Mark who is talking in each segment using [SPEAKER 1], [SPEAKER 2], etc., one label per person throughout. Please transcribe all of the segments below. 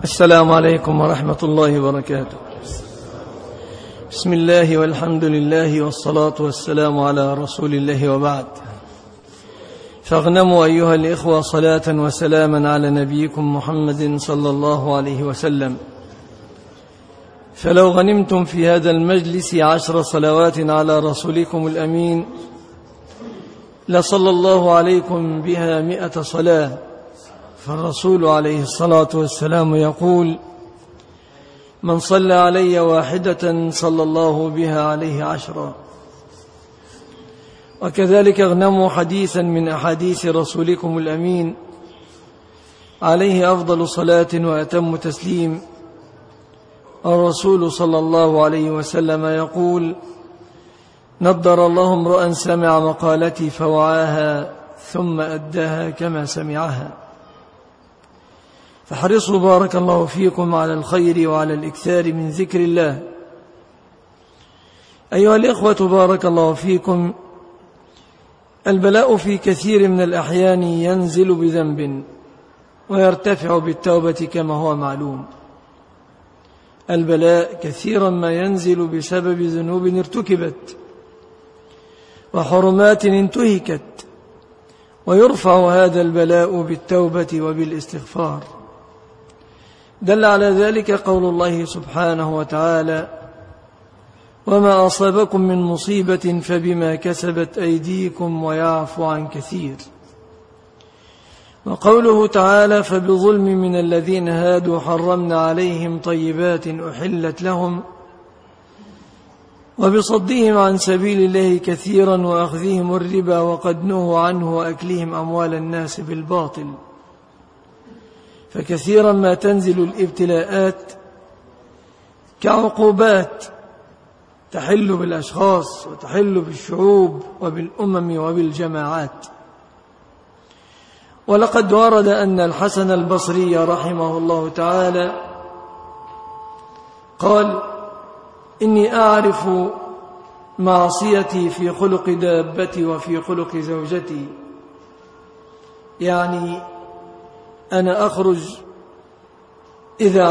[SPEAKER 1] السلام عليكم ورحمة الله وبركاته. بسم الله والحمد لله والصلاة والسلام على رسول الله وبعد. فاغنموا أيها الإخوة صلاة وسلاما على نبيكم محمد صلى الله عليه وسلم. فلو غنمتم في هذا المجلس 10 صلوات على رسولكم الأمين لصلى الله عليكم بها 100 صلاة. فالرسول عليه الصلاة والسلام يقول: من صلى علي واحدة صلى الله بها عليه 10. وكذلك اغنموا حديثا من أحاديث رسولكم الأمين عليه أفضل صلاة وأتم تسليم. الرسول صلى الله عليه وسلم يقول: نضر الله امرأ سمع مقالتي فوعاها ثم أداها كما سمعها. فاحرصوا بارك الله فيكم على الخير وعلى الإكثار من ذكر الله. أيها الإخوة بارك الله فيكم، البلاء في كثير من الأحيان ينزل بذنب ويرتفع بالتوبة كما هو معلوم. البلاء كثيرا ما ينزل بسبب ذنوب ارتكبت وحرمات انتهكت، ويرفع هذا البلاء بالتوبة وبالاستغفار. دل على ذلك قول الله سبحانه وتعالى: وما أصابكم من مصيبة فبما كسبت أيديكم ويعفو عن كثير. وقوله تعالى: فبظلم من الذين هادوا حرمنا عليهم طيبات أحلت لهم وبصدهم عن سبيل الله كثيرا وأخذهم الربا وقد نهوا عنه وأكلهم أموال الناس بالباطل. فكثيرا ما تنزل الابتلاءات كعقوبات تحل بالأشخاص وتحل بالشعوب وبالأمم وبالجماعات. ولقد ورد أن الحسن البصري رحمه الله تعالى قال: إني أعرف معصيتي في خلق دابتي وفي خلق زوجتي. يعني أنا أخرج إذا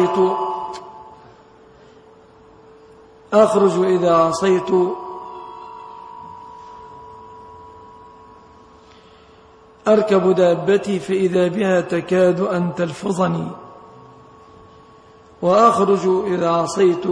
[SPEAKER 1] عصيت أركب دابتي فإذا بها تكاد أن تلفظني، وأخرج إذا عصيت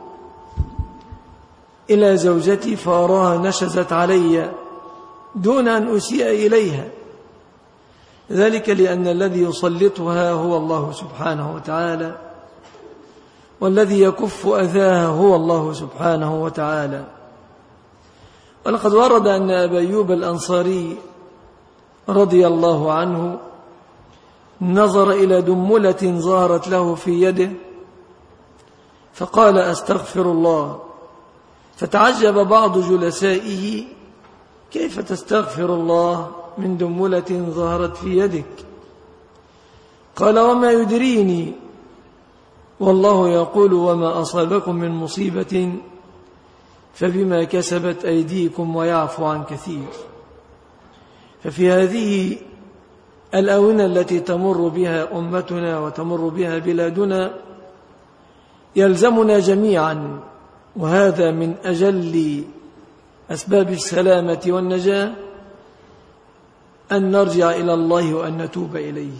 [SPEAKER 1] إلى زوجتي فأراها نشزت علي دون أن أسيء إليها، ذلك لأن الذي يسلطها هو الله سبحانه وتعالى، والذي يكف أذاها هو الله سبحانه وتعالى. ولقد ورد أن أبا أيوب الأنصاري رضي الله عنه نظر إلى دملة ظهرت له في يده فقال: أستغفر الله. فتعجب بعض جلسائه: كيف تستغفر الله من دملة ظهرت في يدك؟ قال: وما يدريني، والله يقول: وما أصابكم من مصيبة فبما كسبت أيديكم ويعفو عن كثير. ففي هذه الآونة التي تمر بها أمتنا وتمر بها بلادنا يلزمنا جميعا، وهذا من أجل أسباب السلامة والنجاة، أن نرجع إلى الله وأن نتوب إليه.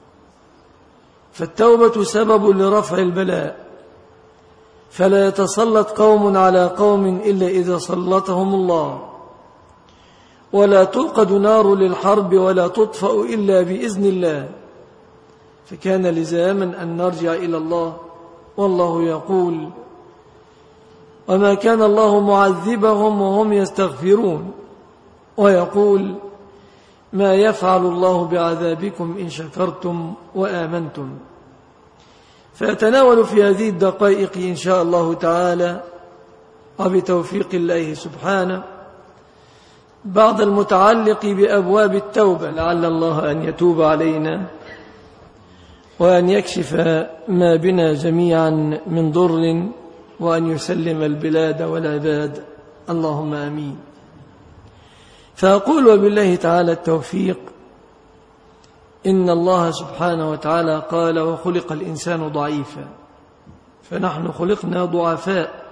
[SPEAKER 1] فالتوبة سبب لرفع البلاء، فلا يتسلط قوم على قوم إلا إذا سلطهم الله، ولا توقد نار للحرب ولا تطفأ إلا بإذن الله. فكان لزاما أن نرجع إلى الله، والله يقول: وما كان الله معذبهم وهم يستغفرون، ويقول: ما يفعل الله بعذابكم إن شكرتم وآمنتم. فيتناول في هذه الدقائق إن شاء الله تعالى وبتوفيق الله سبحانه بعض المتعلق بأبواب التوبة، لعل الله أن يتوب علينا وأن يكشف ما بنا جميعا من ضر، وأن يسلم البلاد والعباد، اللهم آمين. فأقول وبالله تعالى التوفيق: إن الله سبحانه وتعالى قال وخلق الإنسان ضعيفا، فنحن خلقنا ضعفاء.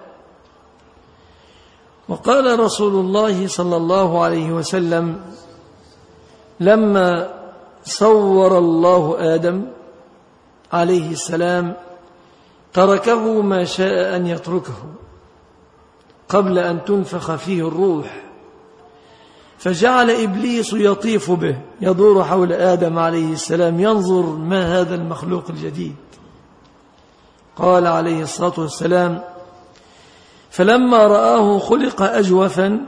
[SPEAKER 1] وقال رسول الله صلى الله عليه وسلم لما صور الله آدم عليه السلام تركه ما شاء أن يتركه قبل أن تنفخ فيه الروح، فجعل إبليس يطيف به يدور حول آدم عليه السلام ينظر ما هذا المخلوق الجديد. قال عليه الصلاة والسلام فلما رآه خلق أجوفا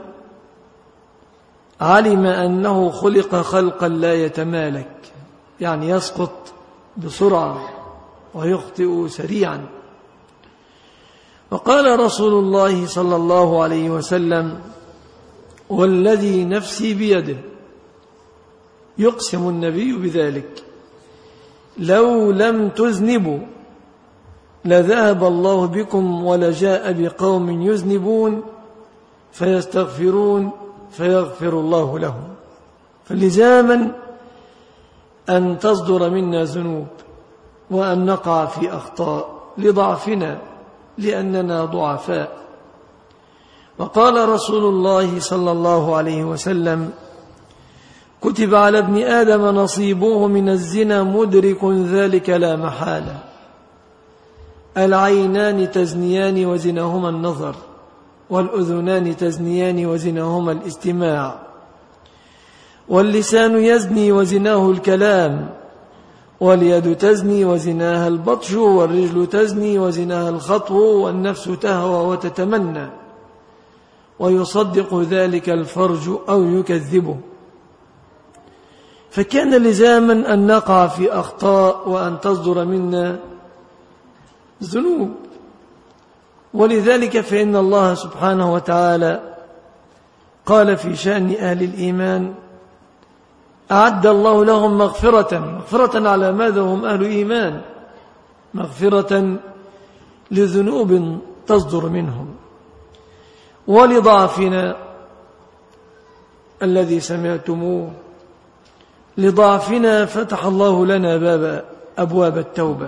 [SPEAKER 1] علم أنه خلق خلقا لا يتمالك، يعني يسقط بسرعة ويخطئ سريعا. وقال رسول الله صلى الله عليه وسلم والذي نفسي بيده، يقسم النبي بذلك، لو لم تذنبوا لذهب الله بكم ولجاء بقوم يذنبون فيستغفرون فيغفر الله لهم. فلزاما أن تصدر منا ذنوب وأن نقع في أخطاء لضعفنا لأننا ضعفاء. وقال رسول الله صلى الله عليه وسلم كتب على ابن آدم نصيبه من الزنا مدرك ذلك لا محالة، العينان تزنيان وزناهما النظر، والأذنان تزنيان وزناهما الاستماع، واللسان يزني وزناه الكلام، واليد تزني وزناها البطش، والرجل تزني وزناها الخطو، والنفس تهوى وتتمنى، ويصدق ذلك الفرج أو يكذبه. فكان لزاما أن نقع في أخطاء وأن تصدر منا ذنوب. ولذلك فإن الله سبحانه وتعالى قال في شأن أهل الإيمان أعد الله لهم مغفرة على ماذا هم أهل إيمان، مغفرة لذنوب تصدر منهم. ولضعفنا الذي سمعتموه، لضعفنا فتح الله لنا أبواب التوبة.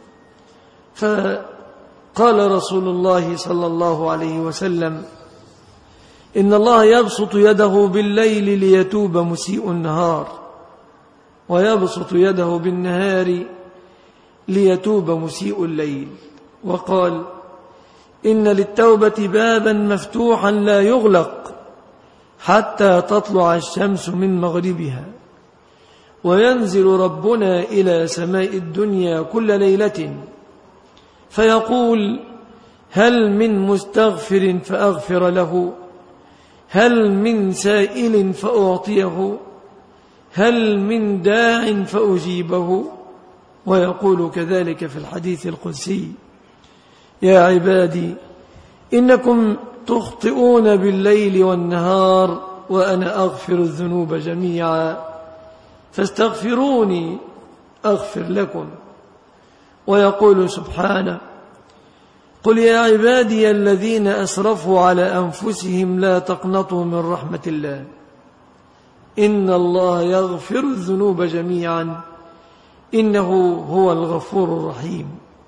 [SPEAKER 1] فقال رسول الله صلى الله عليه وسلم إن الله يبسط يده بالليل ليتوب مسيء النهار، ويبسط يده بالنهار ليتوب مسيء الليل. وقال إن للتوبة بابا مفتوحا لا يغلق حتى تطلع الشمس من مغربها، وينزل ربنا إلى سماء الدنيا كل ليلة فيقول هل من مستغفر فأغفر له، هل من سائل فأعطيه، هل من داع فأجيبه. ويقول كذلك في الحديث القدسي يا عبادي إنكم تخطئون بالليل والنهار وأنا أغفر الذنوب جميعا فاستغفروني أغفر لكم. ويقول سبحانه قل يا عبادي الذين أسرفوا على أنفسهم لا تقنطوا من رحمة الله إن الله يغفر الذنوب جميعا إنه هو الغفور الرحيم.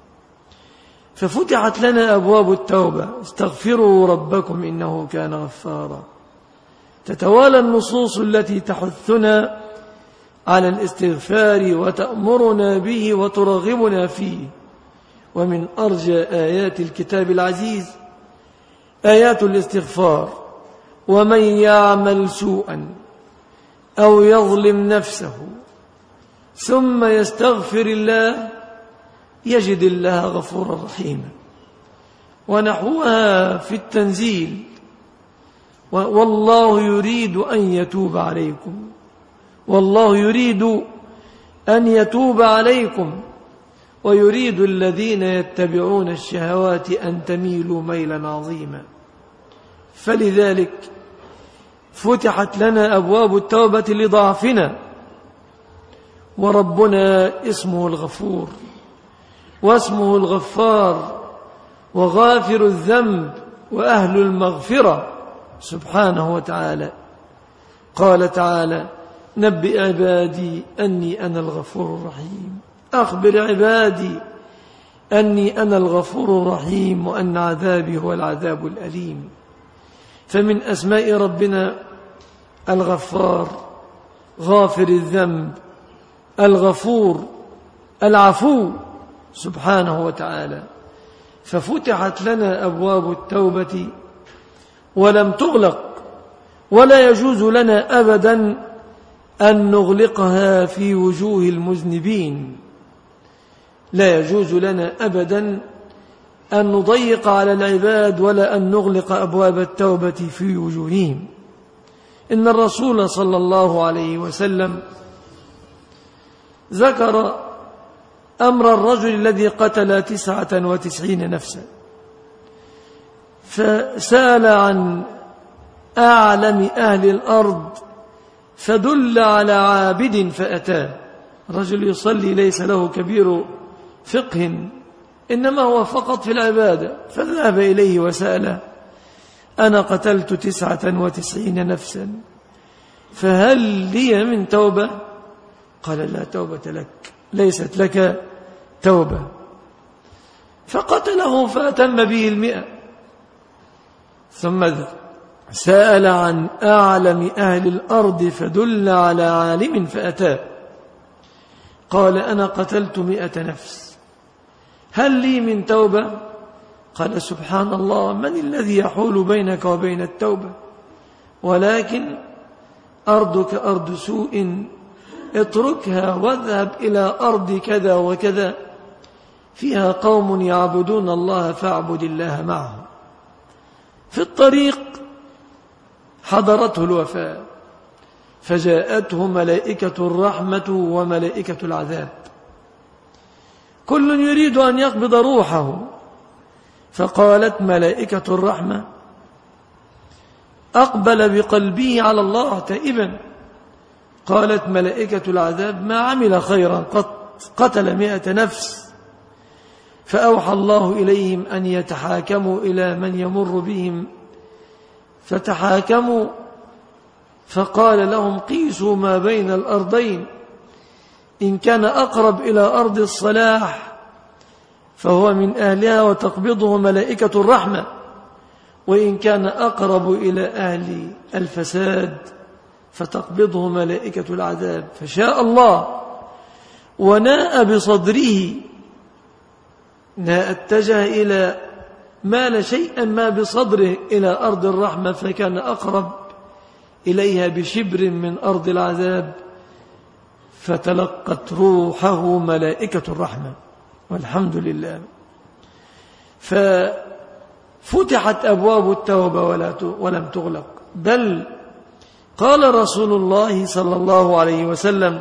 [SPEAKER 1] ففتحت لنا أبواب التوبة، استغفروا ربكم إنه كان غفارا. تتوالى النصوص التي تحثنا على الاستغفار وتأمرنا به وترغبنا فيه. ومن أرجى آيات الكتاب العزيز آيات الاستغفار. ومن يعمل سوءا أو يظلم نفسه ثم يستغفر الله يجد الله غفورا رحيما. ونحوها في التنزيل والله يريد أن يتوب عليكم، والله يريد أن يتوب عليكم ويريد الذين يتبعون الشهوات أن تميلوا ميلا عظيما. فلذلك فتحت لنا أبواب التوبة لضعفنا، وربنا اسمه الغفور واسمه الغفار وغافر الذنب وأهل المغفرة سبحانه وتعالى. قال تعالى نبئ عبادي أني أنا الغفور الرحيم، أخبر عبادي أني أنا الغفور الرحيم وأن عذابي هو العذاب الأليم. فمن أسماء ربنا الغفار، غافر الذنب، الغفور، العفو سبحانه وتعالى. ففتحت لنا أبواب التوبة ولم تغلق، ولا يجوز لنا أبدا أن نغلقها في وجوه المذنبين، لا يجوز لنا أبدا أن نضيق على العباد ولا أن نغلق أبواب التوبة في وجوههم. إن الرسول صلى الله عليه وسلم ذكر أمر الرجل الذي قتل 99 نفسا، فسأل عن أعلم أهل الأرض فدل على عابد فأتاه. رجل يصلي ليس له كبير فقه، إنما هو فقط في العبادة، فذهب إليه وسأله: أنا قتلت 99 نفسا، فهل لي من توبة؟ قال: لا توبة لك، ليست لك توبة. فقتله فأتم به 100. ثم سأل عن أعلم أهل الأرض فدل على عالم فأتاه، قال: أنا قتلت 100 نفس، هل لي من توبة؟ قال: سبحان الله، من الذي يحول بينك وبين التوبة؟ ولكن أرضك أرض سوء، اتركها واذهب إلى أرض كذا وكذا فيها قوم يعبدون الله فاعبد الله معهم. في الطريق حضرته الوفاة، فجاءته ملائكة الرحمة وملائكة العذاب، كل يريد أن يقبض روحه. فقالت ملائكة الرحمة: أقبل بقلبه على الله تائبا. قالت ملائكة العذاب: ما عمل خيرا قط، قتل 100 نفس. فأوحى الله إليهم أن يتحاكموا إلى من يمر بهم، فتحاكموا، فقال لهم: قيسوا ما بين الأرضين، إن كان أقرب إلى أرض الصلاح فهو من أهلها وتقبضه ملائكة الرحمة، وإن كان أقرب إلى أهل الفساد فتقبضه ملائكة العذاب. فشاء الله وناء بصدره، اتجه إلى مال شيئا ما بصدره إلى أرض الرحمة، فكان أقرب إليها بشبر من أرض العذاب، فتلقت روحه ملائكة الرحمة، والحمد لله. ففتحت أبواب التوبة ولم تغلق، بل قال رسول الله صلى الله عليه وسلم: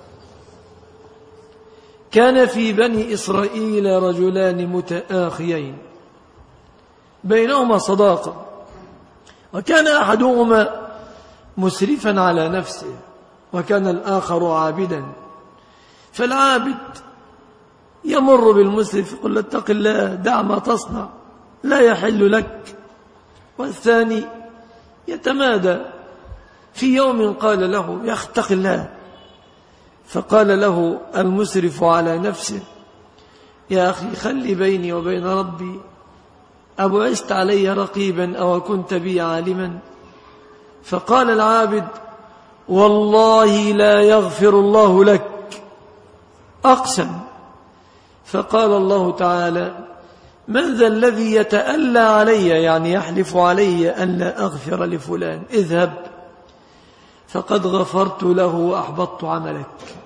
[SPEAKER 1] كان في بني إسرائيل رجلان متآخيين بينهما صداقة، وكان أحدهما مسرفا على نفسه وكان الآخر عابدا. فالعابد يمر بالمسرف يقول: اتق الله، دع ما تصنع، لا يحل لك. والثاني يتمادى. في يوم قال له: اتق الله. فقال له المسرف على نفسه: يا أخي، خلي بيني وبين ربي، أبعثت علي رقيبا أو كنت بي عالما؟ فقال العابد: والله لا يغفر الله لك، أقسم. فقال الله تعالى: من ذا الذي يتألى علي، يعني يحلف علي أن لا أغفر لفلان؟ اذهب فقد غفرت له وأحبطت عملك.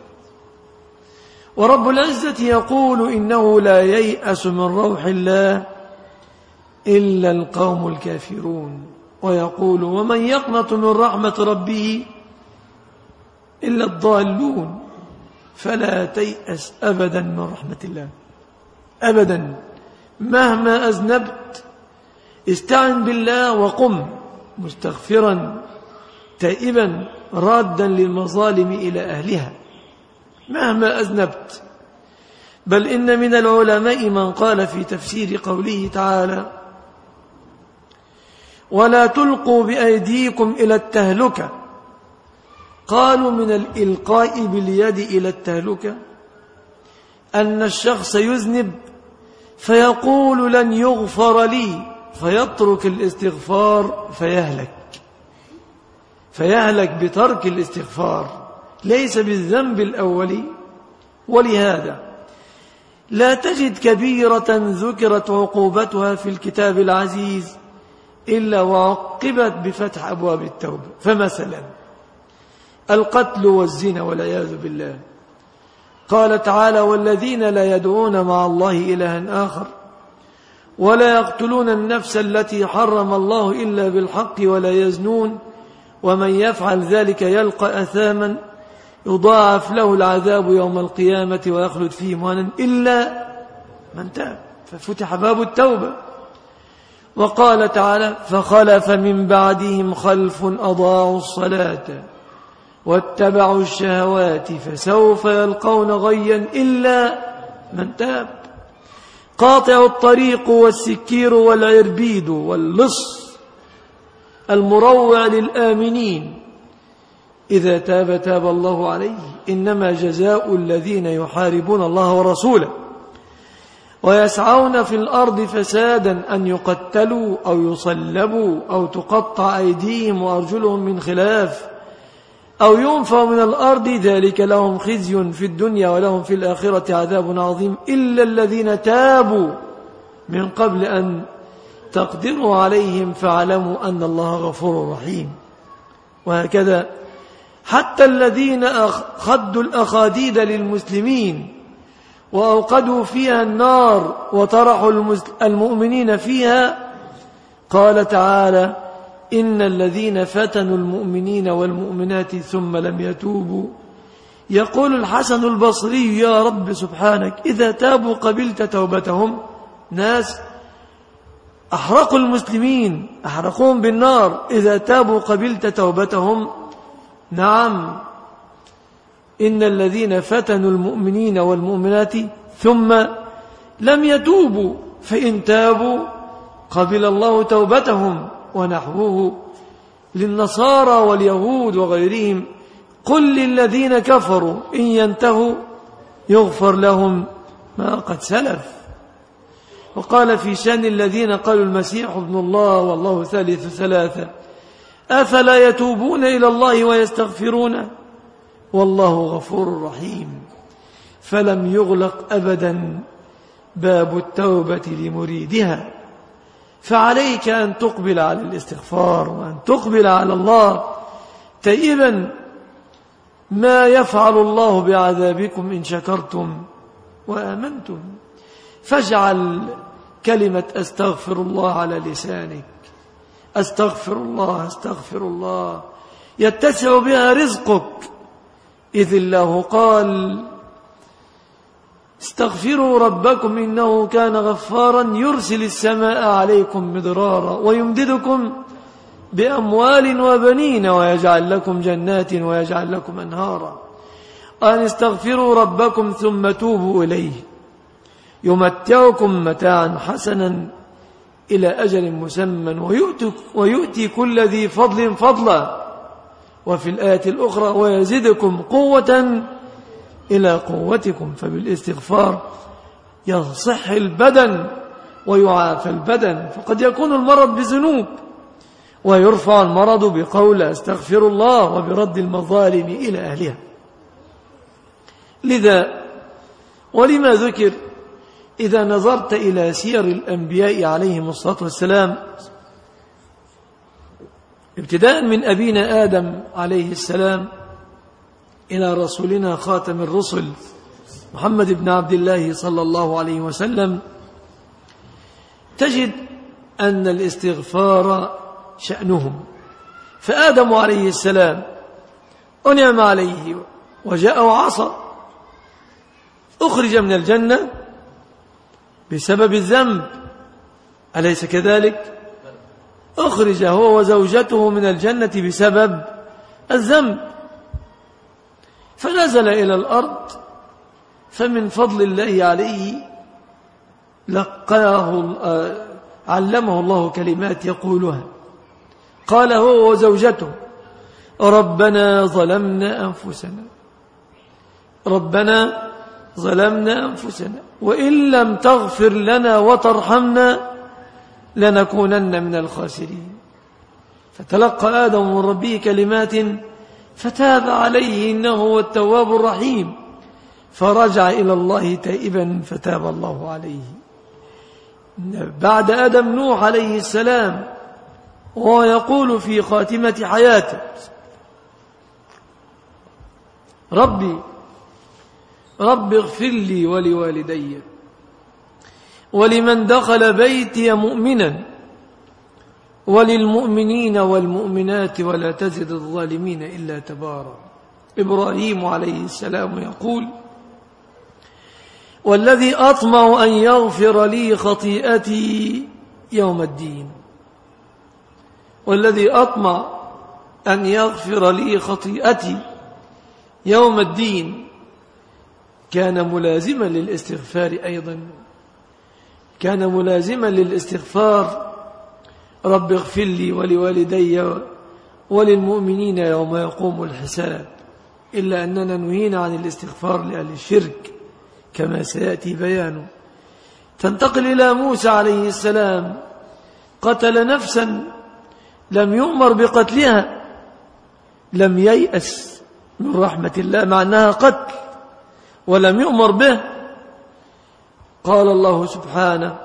[SPEAKER 1] ورب العزة يقول: إنه لا ييأس من روح الله إلا القوم الكافرون. ويقول: ومن يقنط من رحمة ربه إلا الضالون. فلا تيأس أبدا من رحمة الله، أبدا. مهما أذنبت استعن بالله وقم مستغفرا تائبا رادا للمظالم إلى أهلها مهما أذنبت. بل إن من العلماء من قال في تفسير قوله تعالى: ولا تلقوا بأيديكم إلى التهلكة، قالوا من الإلقاء باليد إلى التهلكة أن الشخص يذنب فيقول لن يغفر لي فيترك الاستغفار فيهلك بترك الاستغفار ليس بالذنب الأولي. ولهذا لا تجد كبيرة ذكرت عقوبتها في الكتاب العزيز إلا وعقبت بفتح أبواب التوبة. فمثلا القتل والزنا والعياذ بالله قال تعالى والذين لا يدعون مع الله إلها آخر ولا يقتلون النفس التي حرم الله إلا بالحق ولا يزنون ومن يفعل ذلك يلقى أثاما يضاعف له العذاب يوم القيامة ويخلد فيه مهانا إلا من تاب ففتح باب التوبة. وقال تعالى فخلف من بعدهم خلف أضاعوا الصلاة واتبعوا الشهوات فسوف يلقون غيا إلا من تاب. قاطع الطريق والسكير والعربيد واللص المروع للآمنين إذا تاب تاب الله عليه إنما جزاء الذين يحاربون الله ورسوله ويسعون في الأرض فسادا أن يقتلوا أو يصلبوا أو تقطع أيديهم وأرجلهم من خلاف أو ينفوا من الأرض ذلك لهم خزي في الدنيا ولهم في الآخرة عذاب عظيم إلا الذين تابوا من قبل أن تقدروا عليهم فاعلموا أن الله غفور رحيم. وهكذا حتى الذين خدوا الأخاديد للمسلمين وأوقدوا فيها النار وطرحوا المؤمنين فيها قال تعالى إن الذين فتنوا المؤمنين والمؤمنات ثم لم يتوبوا يقول الحسن البصري يا رب سبحانك إذا تابوا قبلت توبتهم. ناس أحرقوا المسلمين أحرقوهم بالنار إذا تابوا قبلت توبتهم. نعم إن الذين فتنوا المؤمنين والمؤمنات ثم لم يتوبوا فإن تابوا قبل الله توبتهم ونحوه للنصارى واليهود وغيرهم قل للذين كفروا إن ينتهوا يغفر لهم ما قد سلف. وقال في شأن الذين قالوا المسيح ابن الله والله ثالث ثلاثة أفلا يتوبون إلى الله ويستغفرون والله غفور رحيم. فلم يغلق أبدا باب التوبة لمريدها فعليك أن تقبل على الاستغفار وأن تقبل على الله تائبا ما يفعل الله بعذابكم إن شكرتم وآمنتم. فاجعل كلمة أستغفر الله على لسانك أستغفر الله أستغفر الله يتسع بها رزقك إذ الله قال استغفروا ربكم إنه كان غفارا يرسل السماء عليكم مدرارا ويمددكم بأموال وبنين ويجعل لكم جنات ويجعل لكم أنهارا أن استغفروا ربكم ثم توبوا إليه يمتعكم متاعا حسنا إلى أجل مسمى ويؤتي كل ذي فضل فضلا. وفي الآية الأخرى ويزدكم قوة إلى قوتكم. فبالاستغفار يصح البدن ويعافى البدن. فقد يكون المرض بذنوب ويرفع المرض بقول أستغفر الله وبرد المظالم إلى أهلها. لذا ولما ذكر إذا نظرت إلى سير الأنبياء عليهم الصلاة والسلام ابتداء من أبينا آدم عليه السلام إلى رسولنا خاتم الرسل محمد بن عبد الله صلى الله عليه وسلم تجد أن الاستغفار شأنهم. فآدم عليه السلام أنعم عليه وجاء وعصى أخرج من الجنة بسبب الذنب أليس كذلك؟ أخرج هو وزوجته من الجنة بسبب الذنب فنزل إلى الأرض فمن فضل الله عليه علمه الله كلمات يقولها. قال هو وزوجته ربنا ظلمنا أنفسنا وإن لم تغفر لنا وترحمنا لنكونن من الخاسرين. فتلقى آدم من ربه كلمات فتاب عليه إنه هو التواب الرحيم، فرجع إلى الله تائبا فتاب الله عليه. بعد آدم نوح عليه السلام، وهو يقول في خاتمة حياته: ربي اغفر لي ولوالدي ولمن دخل بيتي مؤمنا وللمؤمنين والمؤمنات ولا تزد الظالمين إلا تبارا. إبراهيم عليه السلام يقول: والذي أطمع أن يغفر لي خطيئتي يوم الدين. والذي أطمع أن يغفر لي خطيئتي يوم الدين كان ملازما للاستغفار أيضا، كان ملازما للاستغفار: رب اغفر لي ولوالدي وللمؤمنين يوم يقوم الحساب. إلا أننا نهينا عن الاستغفار لأهل الشرك كما سيأتي بيانه. تنتقل إلى موسى عليه السلام، قتل نفسا لم يؤمر بقتلها، لم ييأس من رحمة الله مع أنها قتل ولم يؤمر به. قال الله سبحانه،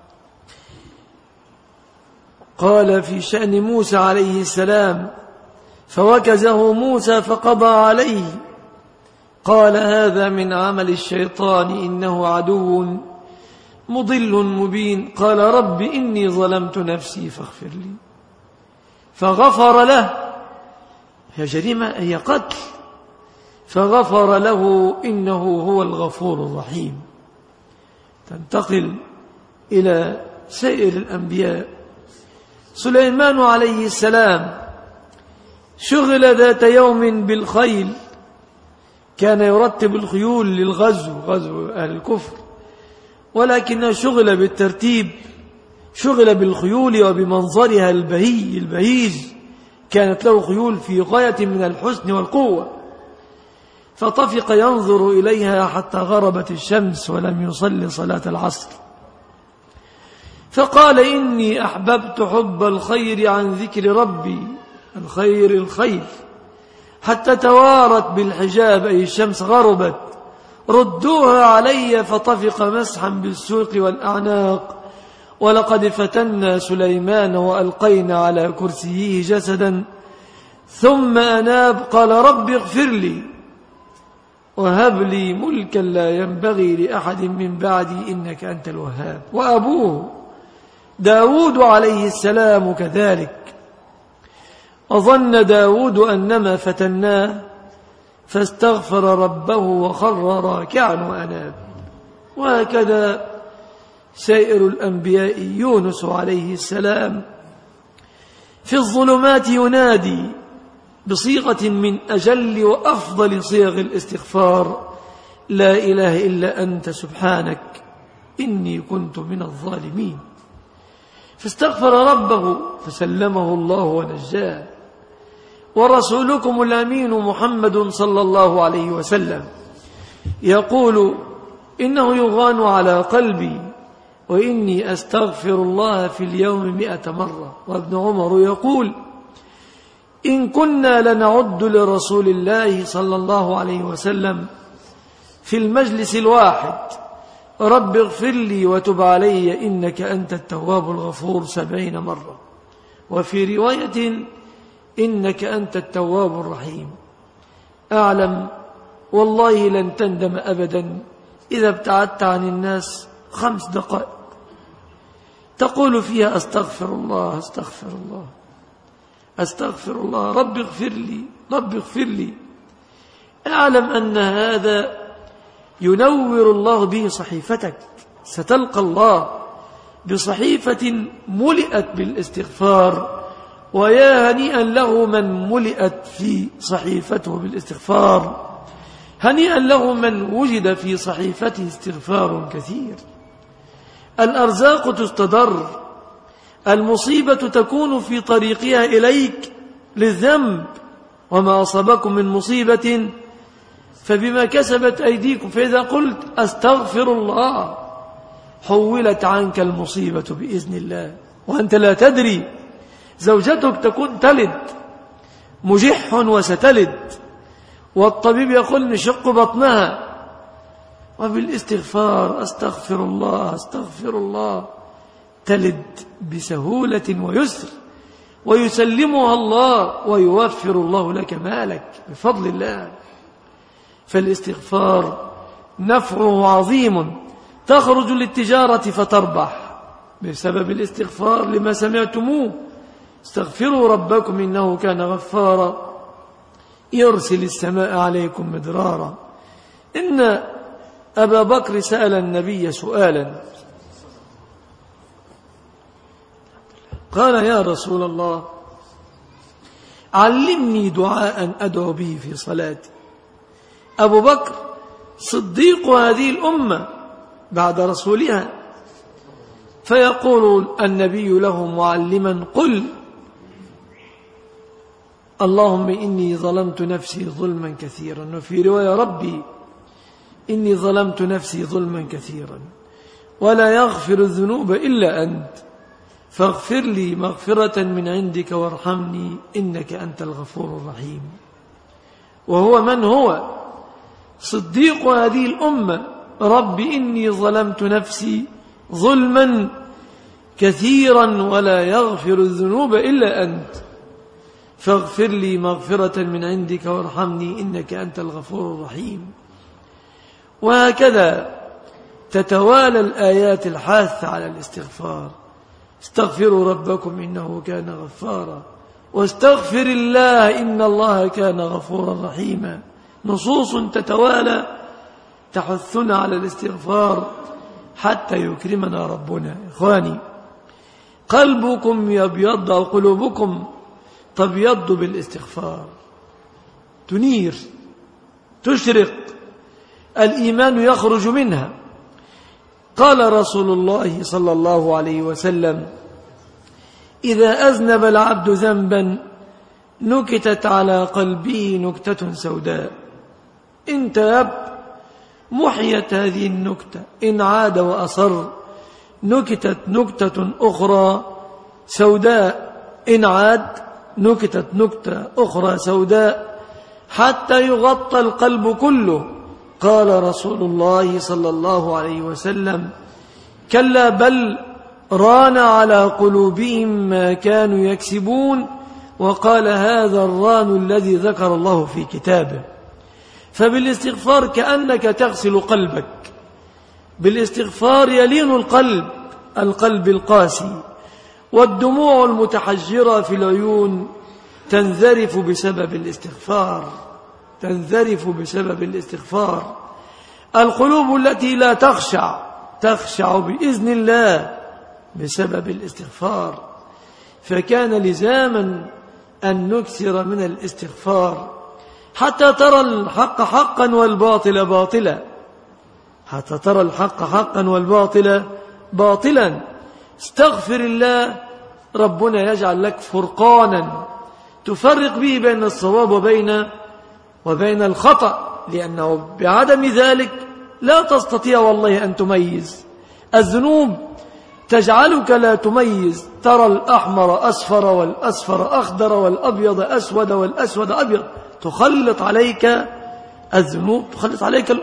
[SPEAKER 1] قال في شأن موسى عليه السلام: فوكزه موسى فقضى عليه قال هذا من عمل الشيطان إنه عدو مضل مبين. قال رب إني ظلمت نفسي فاغفر لي، فغفر له. هي جريمة، هي قتل، فغفر له إنه هو الغفور الرحيم. تنتقل إلى سائر الأنبياء. سليمان عليه السلام شغل ذات يوم بالخيل، كان يرتب الخيول للغزو، غزو أهل الكفر، ولكنه شغل بالترتيب، شغل بالخيول وبمنظرها البهيج. كانت له خيول في غاية من الحسن والقوة، فطفق ينظر إليها حتى غربت الشمس ولم يصلي صلاة العصر. فقال إني أحببت حب الخير عن ذكر ربي، الخير حتى توارت بالحجاب، أي الشمس غربت. ردوها علي. فطفق مسحا بالسوق والأعناق. ولقد فتنا سليمان وألقينا على كرسيه جسدا ثم أناب. قال رب اغفر لي وهب لي ملكا لا ينبغي لأحد من بعدي إنك أنت الوهاب. وأبوه داود عليه السلام كذلك. وظن داود أنما فتناه فاستغفر ربه وخر راكعا وأناب. وهكذا سائر الأنبياء. يونس عليه السلام في الظلمات ينادي بصيغة من أجل وأفضل صيغ الاستغفار: لا إله إلا أنت سبحانك إني كنت من الظالمين. فاستغفر ربه فسلمه الله ونجاه. ورسولكم الأمين محمد صلى الله عليه وسلم يقول: إنه يغان على قلبي وإني أستغفر الله في اليوم 100 مرة. وابن عمر يقول: إن كنا لنعد لرسول الله صلى الله عليه وسلم في المجلس الواحد: رب اغفر لي وتب علي إنك أنت التواب الغفور 70 مرة. وفي رواية: إنك أنت التواب الرحيم. أعلم والله لن تندم أبدا إذا ابتعدت عن الناس 5 دقائق تقول فيها: أستغفر الله أستغفر الله أستغفر الله، رب اغفر لي رب اغفر لي. اعلم أن هذا ينور الله به صحيفتك. ستلقى الله بصحيفة ملئت بالاستغفار، ويا هنيئا له من ملئت في صحيفته بالاستغفار. هنيئا له من وجد في صحيفته استغفار كثير. الأرزاق تستدر، المصيبة تكون في طريقها إليك للذنب وما أصابكم من مصيبة فبما كسبت أيديكم، فإذا قلت أستغفر الله حولت عنك المصيبة بإذن الله وأنت لا تدري. زوجتك تكون تلد، مجح وستلد، والطبيب يقول نشق بطنها، وبالاستغفار أستغفر الله أستغفر الله تلد بسهولة ويسر، ويسلمها الله ويوفر الله لك مالك بفضل الله. فالاستغفار نفعه عظيم، تخرج للتجارة فتربح بسبب الاستغفار لما سمعتموه. استغفروا ربكم إنه كان غفارا يرسل السماء عليكم مدرارا. إن أبا بكر سأل النبي سؤالا، قال يا رسول الله علمني دعاء أدعو به في صلاتي. أبو بكر صديق هذه الأمة بعد رسولها، فيقول النبي له معلما قل اللهم إني ظلمت نفسي ظلما كثيرا، وفي رواية ربي إني ظلمت نفسي ظلما كثيرا ولا يغفر الذنوب إلا أنت فاغفر لي مغفرة من عندك وارحمني إنك أنت الغفور الرحيم. وهو من هو؟ صديق هذه الأمة. رب إني ظلمت نفسي ظلما كثيرا ولا يغفر الذنوب إلا أنت فاغفر لي مغفرة من عندك وارحمني إنك أنت الغفور الرحيم. وهكذا تتوالى الآيات الحاثة على الاستغفار. استغفروا ربكم إنه كان غفارا، واستغفر الله إن الله كان غفورا رحيما. نصوص تتوالى تحثنا على الاستغفار حتى يكرمنا ربنا. إخواني، قلبكم يبيض أو قلوبكم تبيض بالاستغفار، تنير، تشرق، الإيمان يخرج منها. قال رسول الله صلى الله عليه وسلم إذا أذنب العبد ذنبا نكتت على قلبه نكتة سوداء، إن تاب محيت هذه النكتة، إن عاد وأصر نكتت نكتة أخرى سوداء، إن عاد نكتت نكتة أخرى سوداء حتى يغطى القلب كله. قال رسول الله صلى الله عليه وسلم كلا بل ران على قلوبهم ما كانوا يكسبون. وقال هذا الران الذي ذكر الله في كتابه. فبالاستغفار كأنك تغسل قلبك، بالاستغفار يلين القلب القاسي، والدموع المتحجرة في العيون تنذرف بسبب الاستغفار، تنذرف بسبب الاستغفار. القلوب التي لا تخشع بإذن الله بسبب الاستغفار. فكان لزاما أن نكثر من الاستغفار حتى ترى الحق حقا والباطل باطلا، حتى ترى الحق حقا والباطل باطلا. استغفر الله، ربنا يجعل لك فرقانا تفرق به بين الصواب وبين الخطأ، لأنه بعدم ذلك لا تستطيع والله أن تميز. الذنوب تجعلك لا تميز، ترى الأحمر أصفر والأصفر أخضر والأبيض أسود والأسود أبيض. تخلط عليك الذنوب، تخلط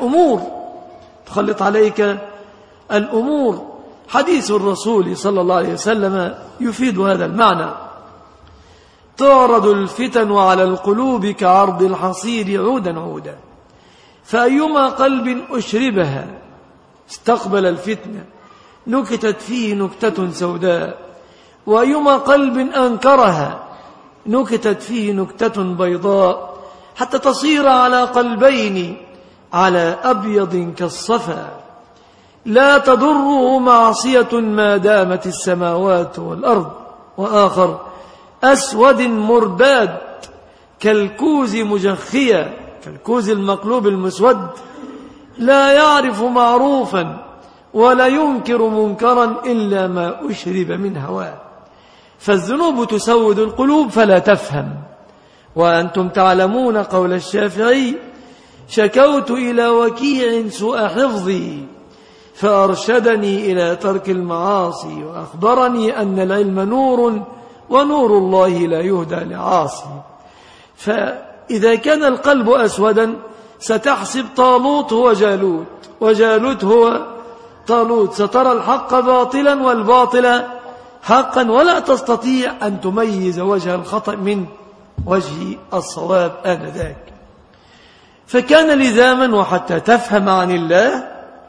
[SPEAKER 1] عليك الأمور. حديث الرسول صلى الله عليه وسلم يفيد هذا المعنى. تعرض الفتن على القلوب كعرض الحصير عودا عودا، فأيما قلب أشربها استقبل الفتنة نكتت فيه نكتة سوداء، وأيما قلب أنكرها نكتت فيه نكتة بيضاء، حتى تصير على قلبين على أبيض كالصفا، لا تضره معصية ما دامت السماوات والأرض، وآخر أسود مرباد كالكوز مجخيا، كالكوز المقلوب المسود، لا يعرف معروفا ولا ينكر منكرا إلا ما أشرب من هواه. فالذنوب تسود القلوب فلا تفهم، وأنتم تعلمون قول الشافعي: شكوت إلى وكيع سوء حفظي فأرشدني إلى ترك المعاصي وأخبرني أن العلم نور ونور الله لا يهدى لعاصي. فإذا كان القلب أسودا ستحسب طالوت هو جالوت وجالوت هو طالوت، سترى الحق باطلا والباطل حقا، ولا تستطيع أن تميز وجه الخطأ من وجه الصواب آنذاك. فكان لزاما وحتى تفهم عن الله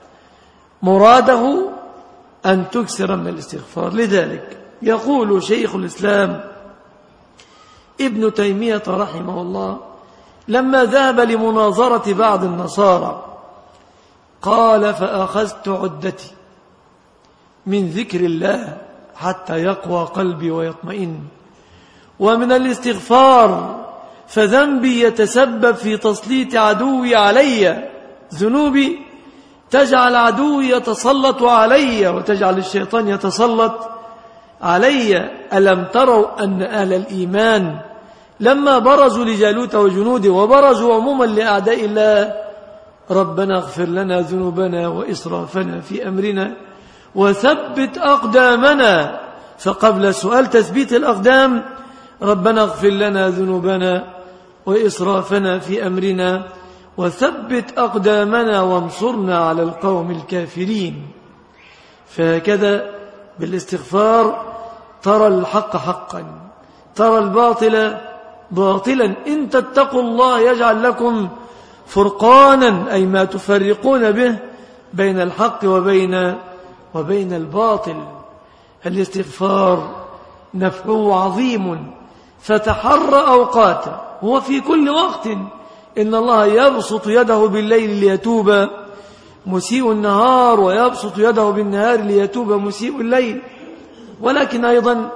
[SPEAKER 1] مراده أن تكثر من الاستغفار. لذلك يقول شيخ الإسلام ابن تيمية رحمه الله لما ذهب لمناظرة بعض النصارى قال: فأخذت عدتي من ذكر الله حتى يقوى قلبي ويطمئن، ومن الاستغفار فذنبي يتسبب في تسليط عدوي علي، ذنوبي تجعل عدوي يتسلط علي وتجعل الشيطان يتسلط علي. ألم تروا أن أهل الإيمان لما برزوا لجالوت وجنوده وبرزوا عموما لأعداء الله: ربنا اغفر لنا ذنوبنا وإسرافنا في أمرنا وثبت أقدامنا. فقبل سؤال تثبيت الأقدام: ربنا اغفر لنا ذنوبنا وإسرافنا في أمرنا وثبت أقدامنا وانصرنا على القوم الكافرين. فهكذا بالاستغفار ترى الحق حقا، ترى الباطل باطلا. إن تتقوا الله يجعل لكم فرقانا، أي ما تفرقون به بين الحق وبين الباطل. الاستغفار نفعه عظيم، فتحر أوقاته، هو في كل وقت. إن الله يبسط يده بالليل ليتوب مسيء النهار، ويبسط يده بالنهار ليتوب مسيء الليل. ولكن أيضا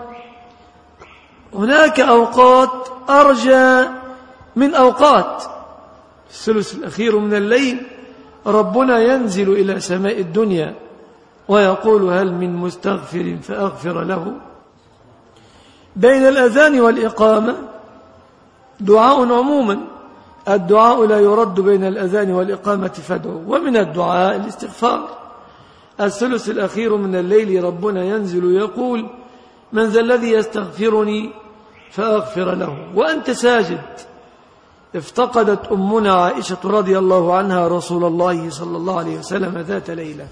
[SPEAKER 1] هناك أوقات أرجى من أوقات. الثلث الأخير من الليل ربنا ينزل إلى سماء الدنيا ويقول: هل من مستغفر فأغفر له. بين الأذان والإقامة دعاء عموما، الدعاء لا يرد بين الأذان والإقامة فادعوا، ومن الدعاء الاستغفار. الثلث الأخير من الليل ربنا ينزل يقول: من ذا الذي يستغفرني فأغفر له. وأنت ساجد افتقدت أمنا عائشة رضي الله عنها رسول الله صلى الله عليه وسلم ذات ليلة،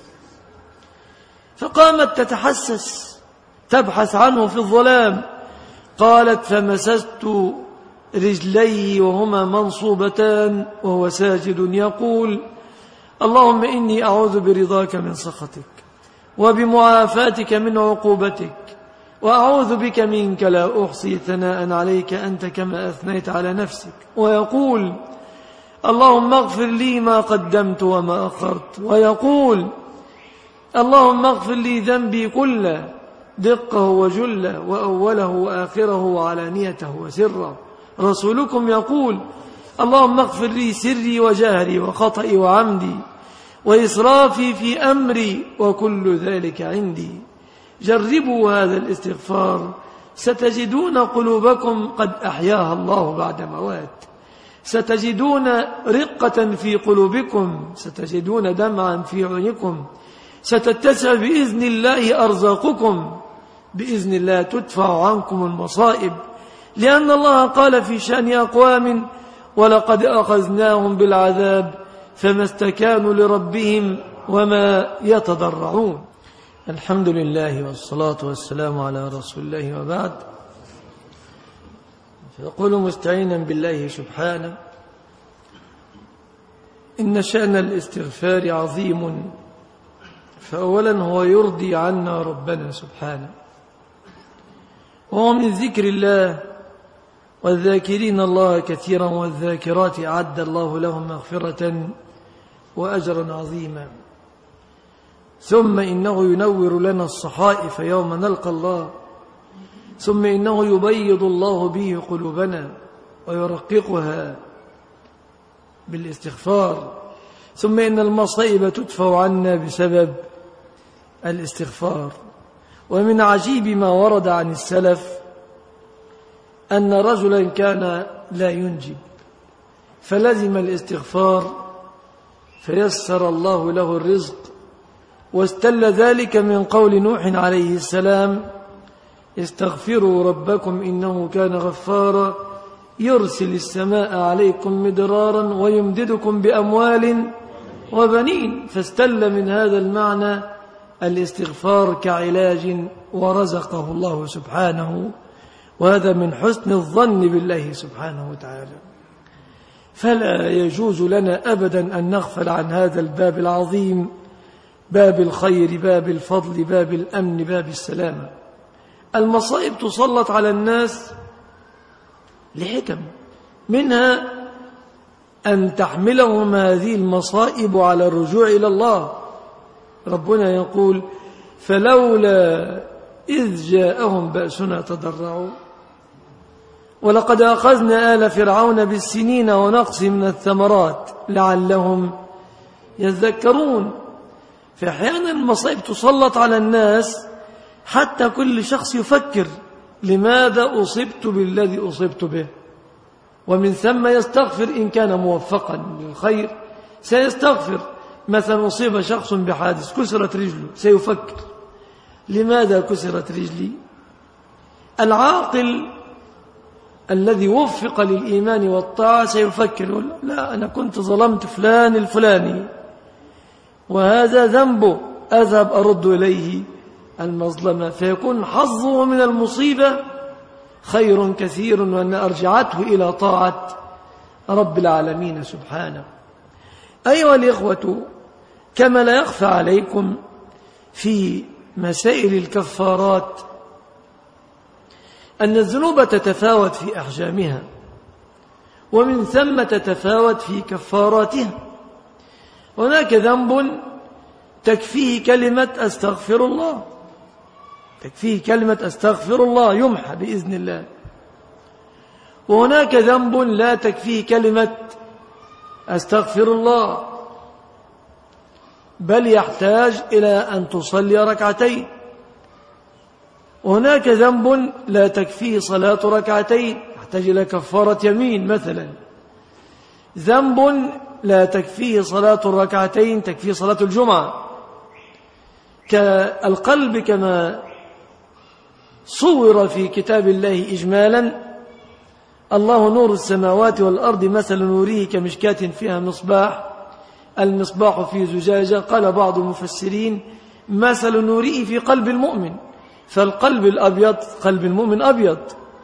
[SPEAKER 1] فقامت تتحسس تبحث عنه في الظلام. قالت: فمسست رجليه وهما منصوبتان وهو ساجد يقول: اللهم إني أعوذ برضاك من سخطك وبمعافاتك من عقوبتك، وأعوذ بك منك لا أحصي ثناء عليك أنت كما أثنيت على نفسك. ويقول: اللهم اغفر لي ما قدمت وما أخرت. ويقول: اللهم اغفر لي ذنبي كله دقه وجله وأوله وآخره وعلانيته وسره. رسولكم يقول: اللهم اغفر لي سري وجهري وخطئي وعمدي وإسرافي في أمري وكل ذلك عندي. جربوا هذا الاستغفار ستجدون قلوبكم قد أحياها الله بعد موات، ستجدون رقة في قلوبكم، ستجدون دمعا في عيونكم، ستتسع بإذن الله أرزاقكم، بإذن الله تدفع عنكم المصائب. لأن الله قال في شأن أقوام: ولقد أخذناهم بالعذاب فما استكانوا لربهم وما يتضرعون. الحمد لله والصلاة والسلام على رسول الله، وبعد. فيقول مستعينا بالله سبحانه: إن شأن الاستغفار عظيم. فأولا هو يرضي عنا ربنا سبحانه، وهو من ذكر الله، والذاكرين الله كثيرا والذاكرات أعد الله لهم مغفرة وأجرا عظيما. ثم إنه ينور لنا الصحائف يوم نلقى الله، ثم إنه يبيض الله به قلوبنا ويرققها بالاستغفار، ثم إن المصائب تدفع عنا بسبب الاستغفار. ومن عجيب ما ورد عن السلف أن رجلا كان لا ينجب فلزم الاستغفار فيسر الله له الرزق، واستل ذلك من قول نوح عليه السلام: استغفروا ربكم إنه كان غفارا يرسل السماء عليكم مدرارا ويمددكم بأموال وبنين. فاستل من هذا المعنى الاستغفار كعلاج ورزقه الله سبحانه، وهذا من حسن الظن بالله سبحانه وتعالى. فلا يجوز لنا أبدا أن نغفل عن هذا الباب العظيم، باب الخير، باب الفضل، باب الأمن، باب السلامة. المصائب تسلط على الناس لحكم، منها أن تحملهم هذه المصائب على الرجوع إلى الله. ربنا يقول: فلولا إذ جاءهم بأسنا تضرعوا ولقد أخذنا آل فرعون بالسنين ونقص من الثمرات لعلهم يذكرون. فأحيانا المصائب تسلط على الناس حتى كل شخص يفكر: لماذا أصبت بالذي أصبت به؟ ومن ثم يستغفر إن كان موفقا للخير سيستغفر. مثلا أصيب شخص بحادث كسرت رجله، سيفكر: لماذا كسرت رجلي؟ العاقل الذي وفق للإيمان والطاعة سيفكر: لا، أنا كنت ظلمت فلان الفلاني وهذا ذنبه، أذهب أرد إليه المظلمة، فيكون حظه من المصيبة خير كثير، وأن أرجعته إلى طاعة رب العالمين سبحانه. أيها الإخوة، كما لا يخفى عليكم في مسائل الكفارات أن الذنوب تتفاوت في أحجامها، ومن ثم تتفاوت في كفاراتها. هناك ذنب تكفيه كلمة أستغفر الله، تكفيه كلمة أستغفر الله يمحى بإذن الله. وهناك ذنب لا تكفيه كلمة أستغفر الله، بل يحتاج إلى أن تصلي ركعتين. وهناك ذنب لا تكفيه صلاة ركعتين، يحتاج إلى كفارة يمين مثلا. ذنب لا تكفيه صلاة الركعتين، تكفيه صلاة الجمعة. كالقلب كما صور في كتاب الله إجمالا: الله نور السماوات والأرض مثل نوره كمشكاة فيها مصباح، المصباح في زجاجة. قال بعض المفسرين: مثل نوره في قلب المؤمن، فالقلب الأبيض قلب المؤمن أبيض،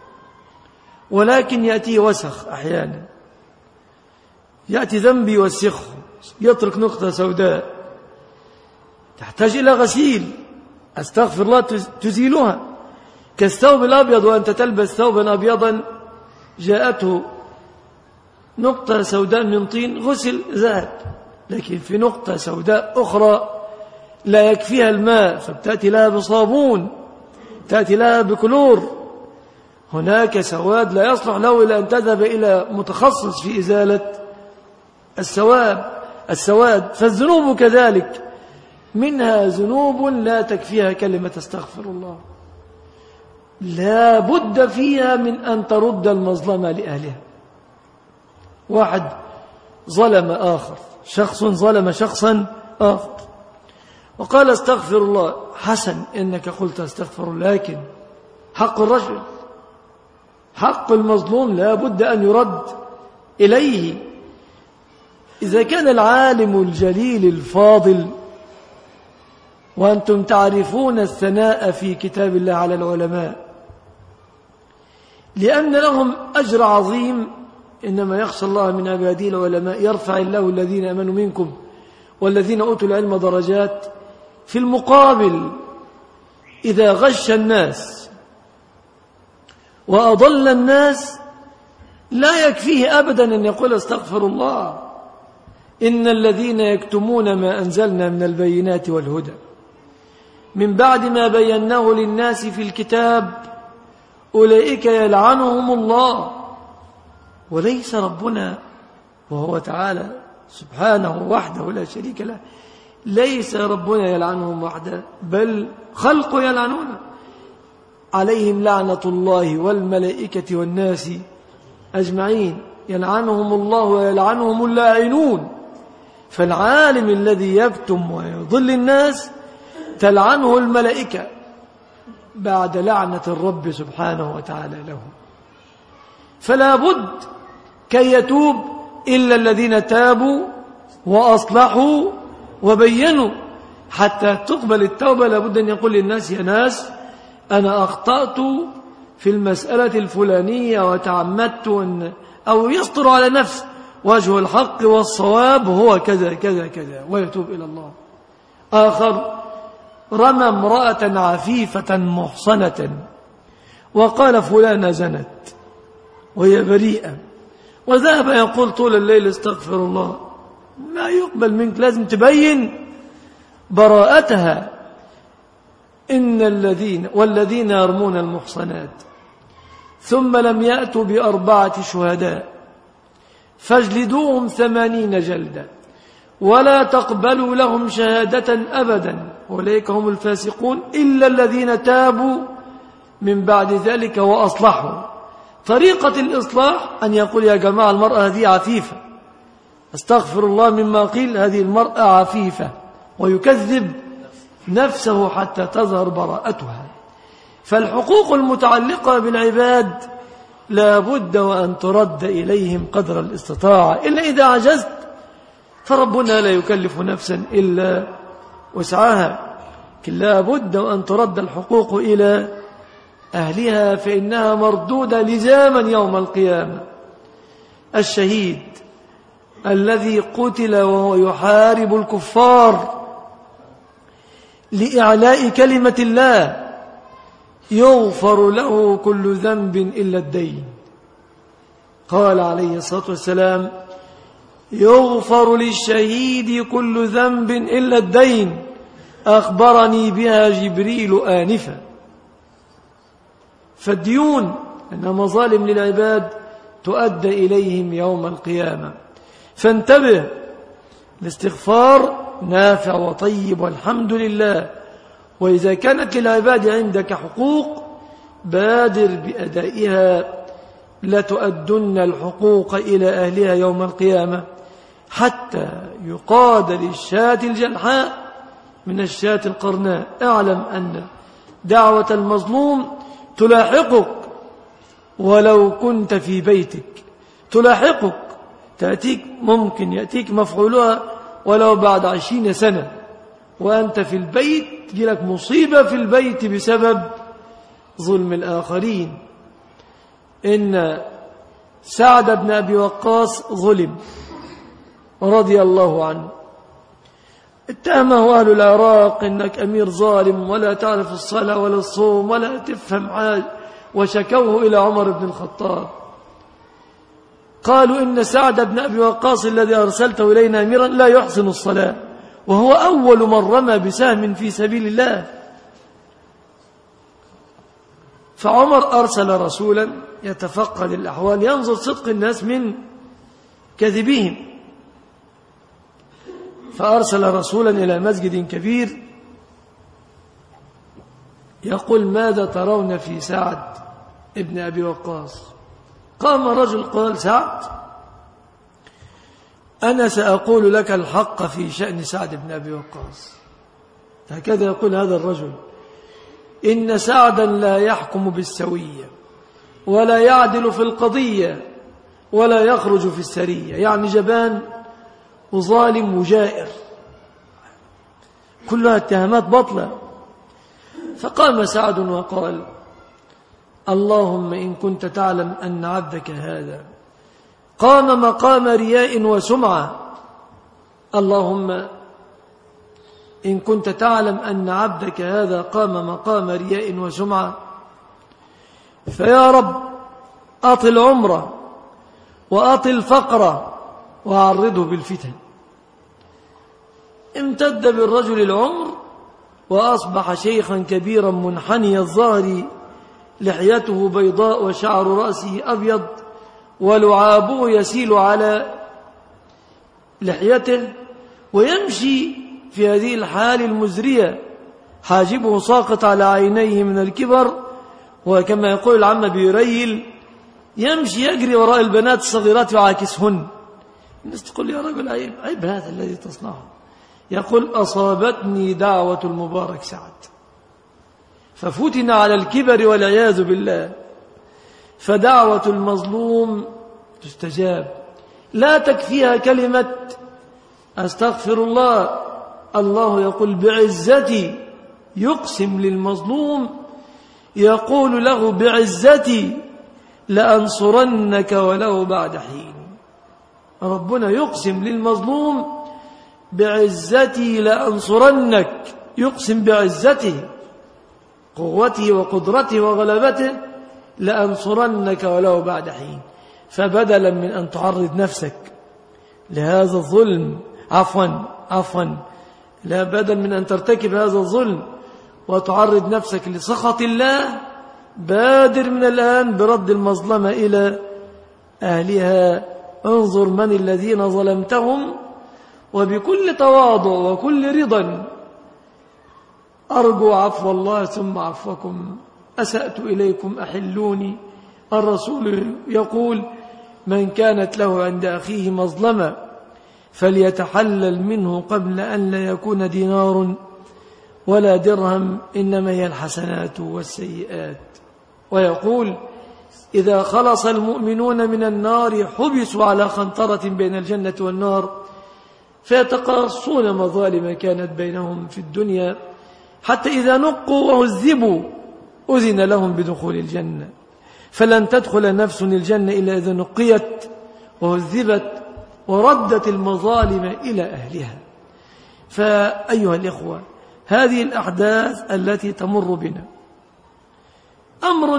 [SPEAKER 1] ولكن يأتيه وسخ أحيانا، يأتي ذنب يوسخه، يترك نقطة سوداء تحتاج إلى غسيل، أستغفر الله تزيلها. كالثوب الأبيض، وأنت تلبس ثوبا أبيضا جاءته نقطة سوداء من طين، غسل ذهب، لكن في نقطة سوداء أخرى لا يكفيها الماء، فبتأتي لها بصابون، تأتي لها بكلور. هناك سواد لا يصلح له إلا أن تذهب إلى متخصص في إزالة السواد. فالذنوب كذلك، منها ذنوب لا تكفيها كلمة استغفر الله، لا بد فيها من أن ترد المظلمة لأهلها. واحد ظلم آخر، شخص ظلم شخصا آخر وقال استغفر الله، حسن إنك قلت استغفر الله، لكن حق الرجل، حق المظلوم لا بد أن يرد إليه. إذا كان العالم الجليل الفاضل، وأنتم تعرفون الثناء في كتاب الله على العلماء لأن لهم أجر عظيم، إنما يخشى الله من عباده العلماء، يرفع الله الذين آمنوا منكم والذين أوتوا العلم درجات. في المقابل إذا غش الناس وأضل الناس لا يكفيه أبدا أن يقول استغفر الله. إن الذين يكتمون ما أنزلنا من البينات والهدى من بعد ما بيناه للناس في الكتاب أولئك يلعنهم الله. وليس ربنا وهو تعالى سبحانه وحده لا شريك له، ليس ربنا يلعنهم وحده، بل خلق يلعنون. عليهم لعنة الله والملائكة والناس أجمعين، يلعنهم الله ويلعنهم اللاعنون. فالعالم الذي يكتم ويضل الناس تلعنه الملائكة بعد لعنة الرب سبحانه وتعالى له. فلا بد كي يتوب إلا الذين تابوا وأصلحوا وبينوا. حتى تقبل التوبة لابد أن يقول للناس: يا ناس، أنا أخطأت في المسألة الفلانية وتعمدت أو يسطر على نفسه وجه الحق والصواب هو كذا كذا كذا، ويتوب إلى الله. آخر رمى امرأة عفيفة محصنة وقال: فلانة زنت وهي بريئة، وذهب يقول طول الليل: استغفر الله. ما يقبل منك، لازم تبين براءتها. إن والذين يرمون المحصنات ثم لم يأتوا ب4 شهداء فاجلدوهم 80 جلدة ولا تقبلوا لهم شهادة أبدا، أولئك هم الفاسقون، إلا الذين تابوا من بعد ذلك وأصلحوا. طريقة الإصلاح أن يقول: يا جماعة، المرأة هذه عفيفة، استغفر الله مما قيل، هذه المرأة عفيفة، ويكذب نفسه حتى تظهر براءتها. فالحقوق المتعلقة بالعباد لا بد وأن ترد إليهم قدر الاستطاعة، إلا إذا عجزت فربنا لا يكلف نفسا إلا وسعها. لا بد وأن ترد الحقوق إلى أهلها، فإنها مردودة لزاما يوم القيامة. الشهيد الذي قتل وهو يحارب الكفار لإعلاء كلمة الله يغفر له كل ذنب إلا الدين. قال عليه الصلاة والسلام: يغفر للشهيد كل ذنب إلا الدين، أخبرني بها جبريل آنفا. فالديون أنها مظالم للعباد تؤدى إليهم يوم القيامة. فانتبه، الاستغفار نافع وطيب والحمد لله. وإذا كانت للعباد عندك حقوق بادر بأدائها، لتؤدن الحقوق إلى أهلها يوم القيامة، حتى يقاد للشاة الجلحاء من الشاة القرناء. اعلم أن دعوة المظلوم تلاحقك ولو كنت في بيتك، تلاحقك، تأتيك، ممكن يأتيك مفعولها ولو بعد 20 سنة وأنت في البيت، تجيلك مصيبة في البيت بسبب ظلم الآخرين. إن سعد بن أبي وقاص ظلم رضي الله عنه، اتهمه أهل العراق: إنك أمير ظالم ولا تعرف الصلاة ولا الصوم ولا تفهم حاجة، وشكوه إلى عمر بن الخطاب. قالوا: إن سعد بن أبي وقاص الذي أرسلته إلينا أميرا لا يحسن الصلاة، وهو أول من رمى بسهم في سبيل الله. فعمر أرسل رسولا يتفقد الأحوال، ينظر صدق الناس من كذبهم. فأرسل رسولا إلى مسجد كبير يقول: ماذا ترون في سعد ابن أبي وقاص؟ قام رجل قال: سعد، أنا سأقول لك الحق في شأن سعد بن أبي وقاص. هكذا يقول هذا الرجل: إن سعدا لا يحكم بالسوية ولا يعدل في القضية ولا يخرج في السرية، يعني جبان وظالم وجائر، كلها اتهامات بطلة. فقام سعد وقال: اللهم إن كنت تعلم أن عبدك هذا قام مقام رياء وسمعة، اللهم إن كنت تعلم أن عبدك هذا قام مقام رياء وسمعة، فيا رب أطل عمره وأطل فقره وعرضه بالفتن. امتد بالرجل العمر وأصبح شيخا كبيرا منحني الظهر، لحيته بيضاء وشعر رأسه أبيض ولعابه يسيل على لحيته، ويمشي في هذه الحال المزرية، حاجبه ساقط على عينيه من الكبر، وكما يقول العم بيريل يمشي يجري وراء البنات الصغيرات ويعاكسهن. الناس تقول يا رجل عيب هذا الذي تصنعه. يقول أصابتني دعوة المبارك سعد ففتن على الكبر والعياذ بالله. فدعوة المظلوم تستجاب، لا تكفيها كلمة أستغفر الله. الله يقول بعزتي، يقسم للمظلوم يقول له بعزتي لأنصرنك ولو بعد حين. ربنا يقسم للمظلوم بعزتي لأنصرنك، يقسم بعزته قوته وقدرته وغلبته لأنصرنك ولو بعد حين. فبدلا من أن تعرض نفسك لهذا الظلم عفوا لا بدل من أن ترتكب هذا الظلم وتعرض نفسك لسخط الله، بادر من الآن برد المظلمة إلى أهلها. انظر من الذين ظلمتهم، وبكل تواضع وكل رضا أرجو عفو الله ثم عفوكم. أسأت إليكم أحلوني. الرسول يقول من كانت له عند أخيه مظلمة فليتحلل منه قبل أن لا يكون دينار ولا درهم، إنما هي الحسنات والسيئات. ويقول إذا خلص المؤمنون من النار حبسوا على خنطرة بين الجنة والنار فيتقاصون مظالم كانت بينهم في الدنيا، حتى إذا نقوا وهذبوا أذن لهم بدخول الجنة. فلن تدخل نفس الجنة إلا إذا نقيت وهذبت وردت المظالم إلى أهلها. فأيها الإخوة، هذه الأحداث التي تمر بنا أمر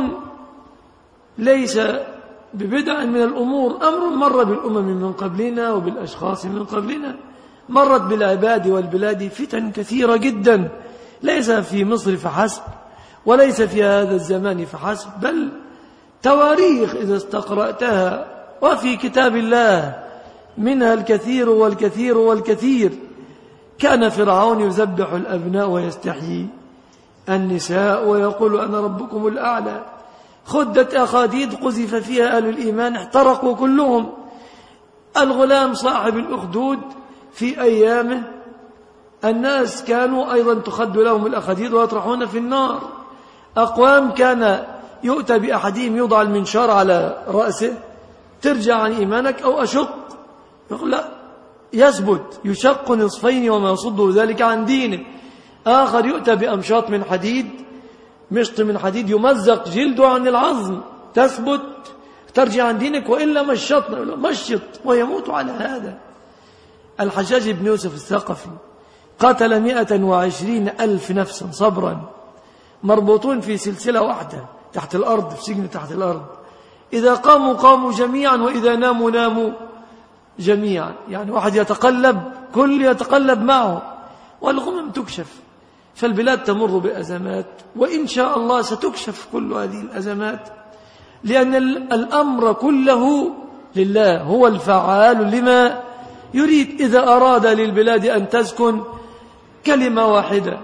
[SPEAKER 1] ليس ببدع من الأمور، أمر مر بالأمم من قبلنا وبالأشخاص من قبلنا، مرت بالعباد والبلاد فتن كثيرة جدا، ليس في مصر فحسب وليس في هذا الزمان فحسب، بل تواريخ إذا استقرأتها وفي كتاب الله منها الكثير والكثير والكثير. كان فرعون يذبح الأبناء ويستحيي النساء ويقول أنا ربكم الأعلى. خدت أخاديد قذف فيها أهل الإيمان احترقوا كلهم. الغلام صاحب الأخدود في أيامه الناس كانوا أيضا تخد لهم الأخاديد ويطرحون في النار. أقوام كان يؤتى بأحدهم يوضع المنشار على رأسه ترجع عن إيمانك أو أشق، يقول لا يثبت يشق نصفين وما يصده ذلك عن دينه. آخر يؤتى بأمشاط من حديد، مشط من حديد يمزق جلده عن العظم تثبت ترجع عن دينك وإلا مشط ويموت على هذا. الحجاج بن يوسف الثقفي قتل 120,000 نفسا صبرا مربوطون في سلسلة واحدة تحت الأرض، في سجن تحت الأرض. إذا قاموا جميعا وإذا ناموا جميعا، يعني واحد يتقلب كل يتقلب معه، والغمم تكشف. فالبلاد تمر بأزمات، وإن شاء الله ستكشف كل هذه الأزمات، لأن الأمر كله لله، هو الفعال لما يريد. إذا أراد للبلاد أن تسكن كلمة واحدة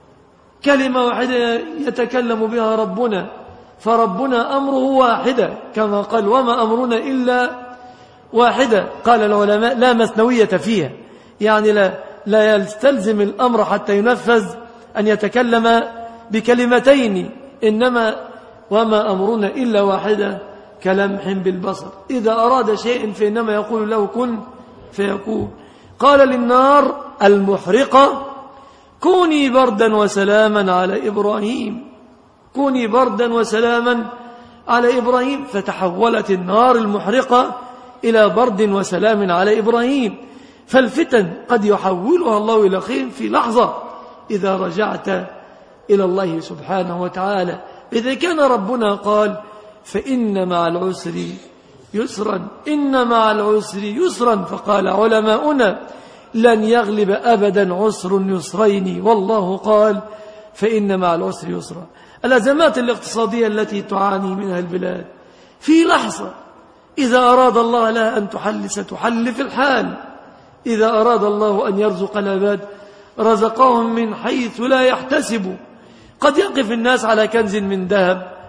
[SPEAKER 1] يتكلم بها ربنا، فربنا أمره واحدة كما قال وما أمرنا إلا واحدة. قال العلماء لا مثنوية فيها، يعني لا يستلزم الأمر حتى ينفذ أن يتكلم بكلمتين، إنما وما أمرنا إلا واحدة كلمح بالبصر. إذا أراد شيء فإنما يقول له كن فيكون. قال للنار المحرقة كوني بردا وسلاما على إبراهيم، كوني بردا وسلاما على إبراهيم، فتحولت النار المحرقة إلى برد وسلام على إبراهيم. فالفتن قد يحولها الله إلى خير في لحظة إذا رجعت إلى الله سبحانه وتعالى. إذا كان ربنا قال فإن مع العسر يسرا، إن مع العسر يسرا، فقال علماؤنا لن يغلب أبدا عسر يسرين، والله قال فإن مع العسر يسرا. الأزمات الاقتصادية التي تعاني منها البلاد في لحظة إذا أراد الله لها أن تحل ستحل في الحال. إذا أراد الله أن يرزق العباد رزقهم من حيث لا يحتسب. قد يقف الناس على كنز من ذهب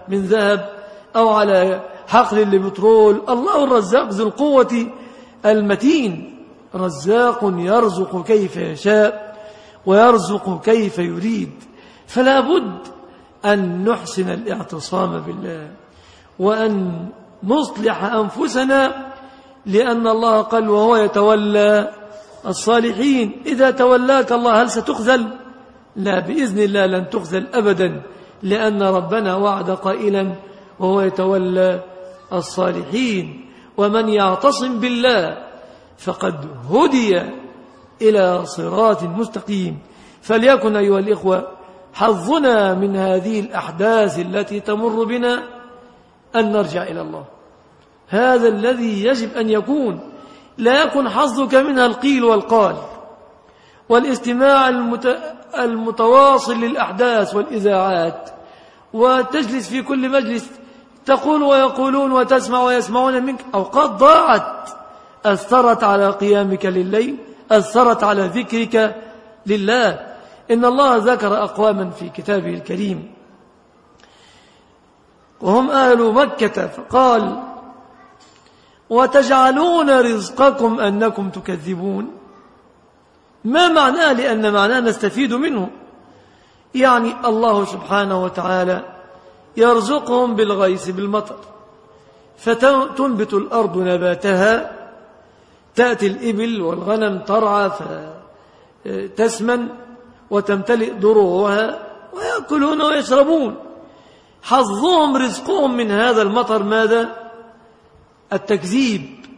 [SPEAKER 1] من ذهب أو على حقل لبترول. الله الرزاق ذو القوة المتين، رزاق يرزق كيف يشاء ويرزق كيف يريد. فلا بد أن نحسن الاعتصام بالله وأن نصلح أنفسنا، لأن الله قال وهو يتولى الصالحين. إذا تولاك الله هل ستخذل؟ لا، بإذن الله لن تخذل أبدا، لأن ربنا وعد قائلا وهو يتولى الصالحين. ومن يعتصم بالله فقد هدي إلى صراط مستقيم. فليكن أيها الإخوة حظنا من هذه الأحداث التي تمر بنا أن نرجع إلى الله، هذا الذي يجب أن يكون. لا يكن حظك منها القيل والقال والاستماع المتواصل للأحداث والإذاعات، وتجلس في كل مجلس تقول ويقولون وتسمع ويسمعون منك. أوقات ضاعت أثرت على قيامك لليل، أثرت على ذكرك لله. إن الله ذكر أقواما في كتابه الكريم وهم أهل مكة فقال وتجعلون رزقكم أنكم تكذبون. ما معناه؟ لأن معناه نستفيد منه. يعني الله سبحانه وتعالى يرزقهم بالغيث بالمطر، فتنبت الأرض نباتها، تأتي الإبل والغنم ترعى فتسمن وتمتلئ دروعها ويأكلون ويشربون. حظهم رزقهم من هذا المطر ماذا؟ التكذيب.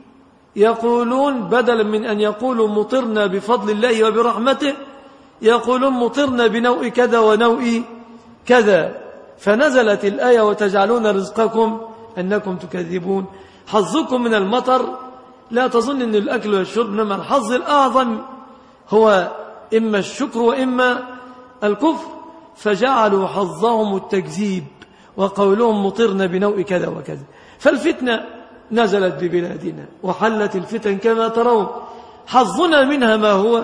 [SPEAKER 1] يقولون بدلا من أن يقولوا مطرنا بفضل الله وبرحمته يقولون مطرنا بنوء كذا ونوء كذا. فنزلت الآية وتجعلون رزقكم أنكم تكذبون. حظكم من المطر لا تظن أن الأكل والشرب، إنما الحظ الأعظم هو إما الشكر وإما الكفر. فجعلوا حظهم التكذيب وقولهم مطرنا بنوء كذا وكذا. فالفتنة نزلت ببلادنا وحلت الفتن كما ترون. حظنا منها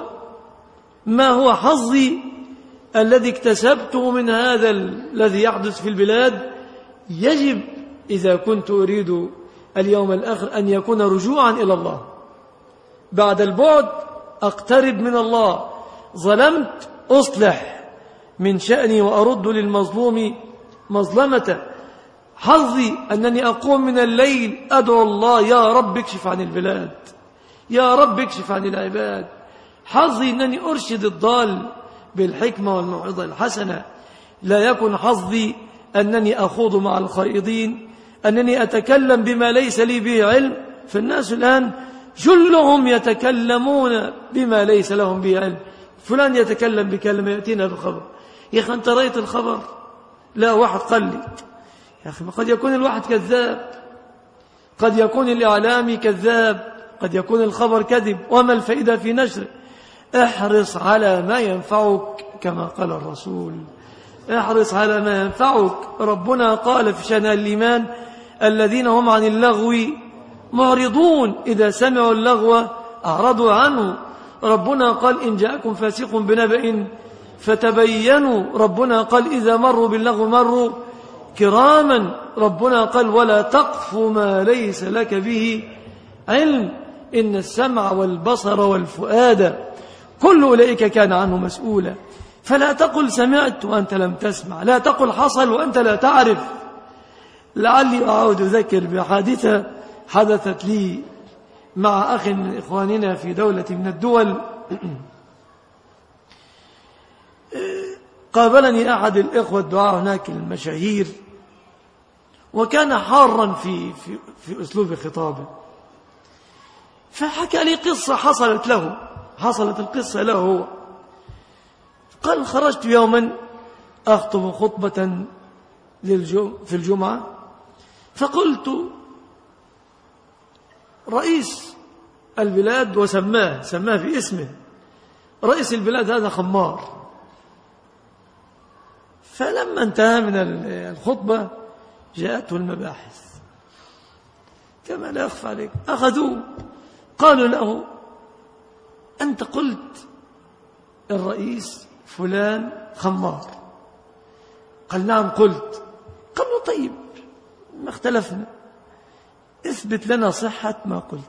[SPEAKER 1] ما هو حظي الذي اكتسبته من هذا الذي يحدث في البلاد. يجب إذا كنت أريد اليوم الآخر أن يكون رجوعا إلى الله. بعد البعد أقترب من الله. ظلمت أصلح من شأني وأرد للمظلوم مظلمته. حظي أنني أقوم من الليل أدعو الله يا رب اكشف عن البلاد، يا رب اكشف عن العباد. حظي أنني أرشد الضال بالحكمة والموعظة الحسنة. لا يكن حظي أنني أخوض مع الخائضين، أنني أتكلم بما ليس لي به علم. فالناس الآن جلهم يتكلمون بما ليس لهم به علم. فلان يتكلم بكلمة يأتينا بخبر. يا أخي أنت رأيت الخبر؟ لا، واحد قال لي. يا أخي قد يكون الواحد كذاب، قد يكون الإعلامي كذاب، قد يكون الخبر كذب. وما الفائدة في نشره؟ احرص على ما ينفعك كما قال الرسول، احرص على ما ينفعك. ربنا قال في شأن الإيمان الذين هم عن اللغو معرضون، إذا سمعوا اللغو أعرضوا عنه. ربنا قال إن جاءكم فاسق بنبأ فتبينوا. ربنا قال إذا مروا باللغو مروا كراما. ربنا قال ولا تقف ما ليس لك به علم إن السمع والبصر والفؤاد كل أولئك كان عنه مسؤولا. فلا تقل سمعت وأنت لم تسمع، لا تقل حصل وأنت لا تعرف. لعلي أعود أذكر بحادثة حدثت لي مع أخ من إخواننا في دولة من الدول. قابلني أحد الإخوة الدعاء هناك المشاهير، وكان حارا في أسلوب خطابه، فحكى لي قصة حصلت القصة له هو. قال خرجت يوما أخطب خطبة في الجمعة، فقلت رئيس البلاد، وسماه باسمه، رئيس البلاد هذا خمار. فلما انتهى من الخطبة جاءته المباحث كما لا يخفى عليك، أخذوه قالوا له أنت قلت الرئيس فلان خمار. قال نعم قلت. قالوا طيب ما اختلفنا، اثبت لنا صحة ما قلت.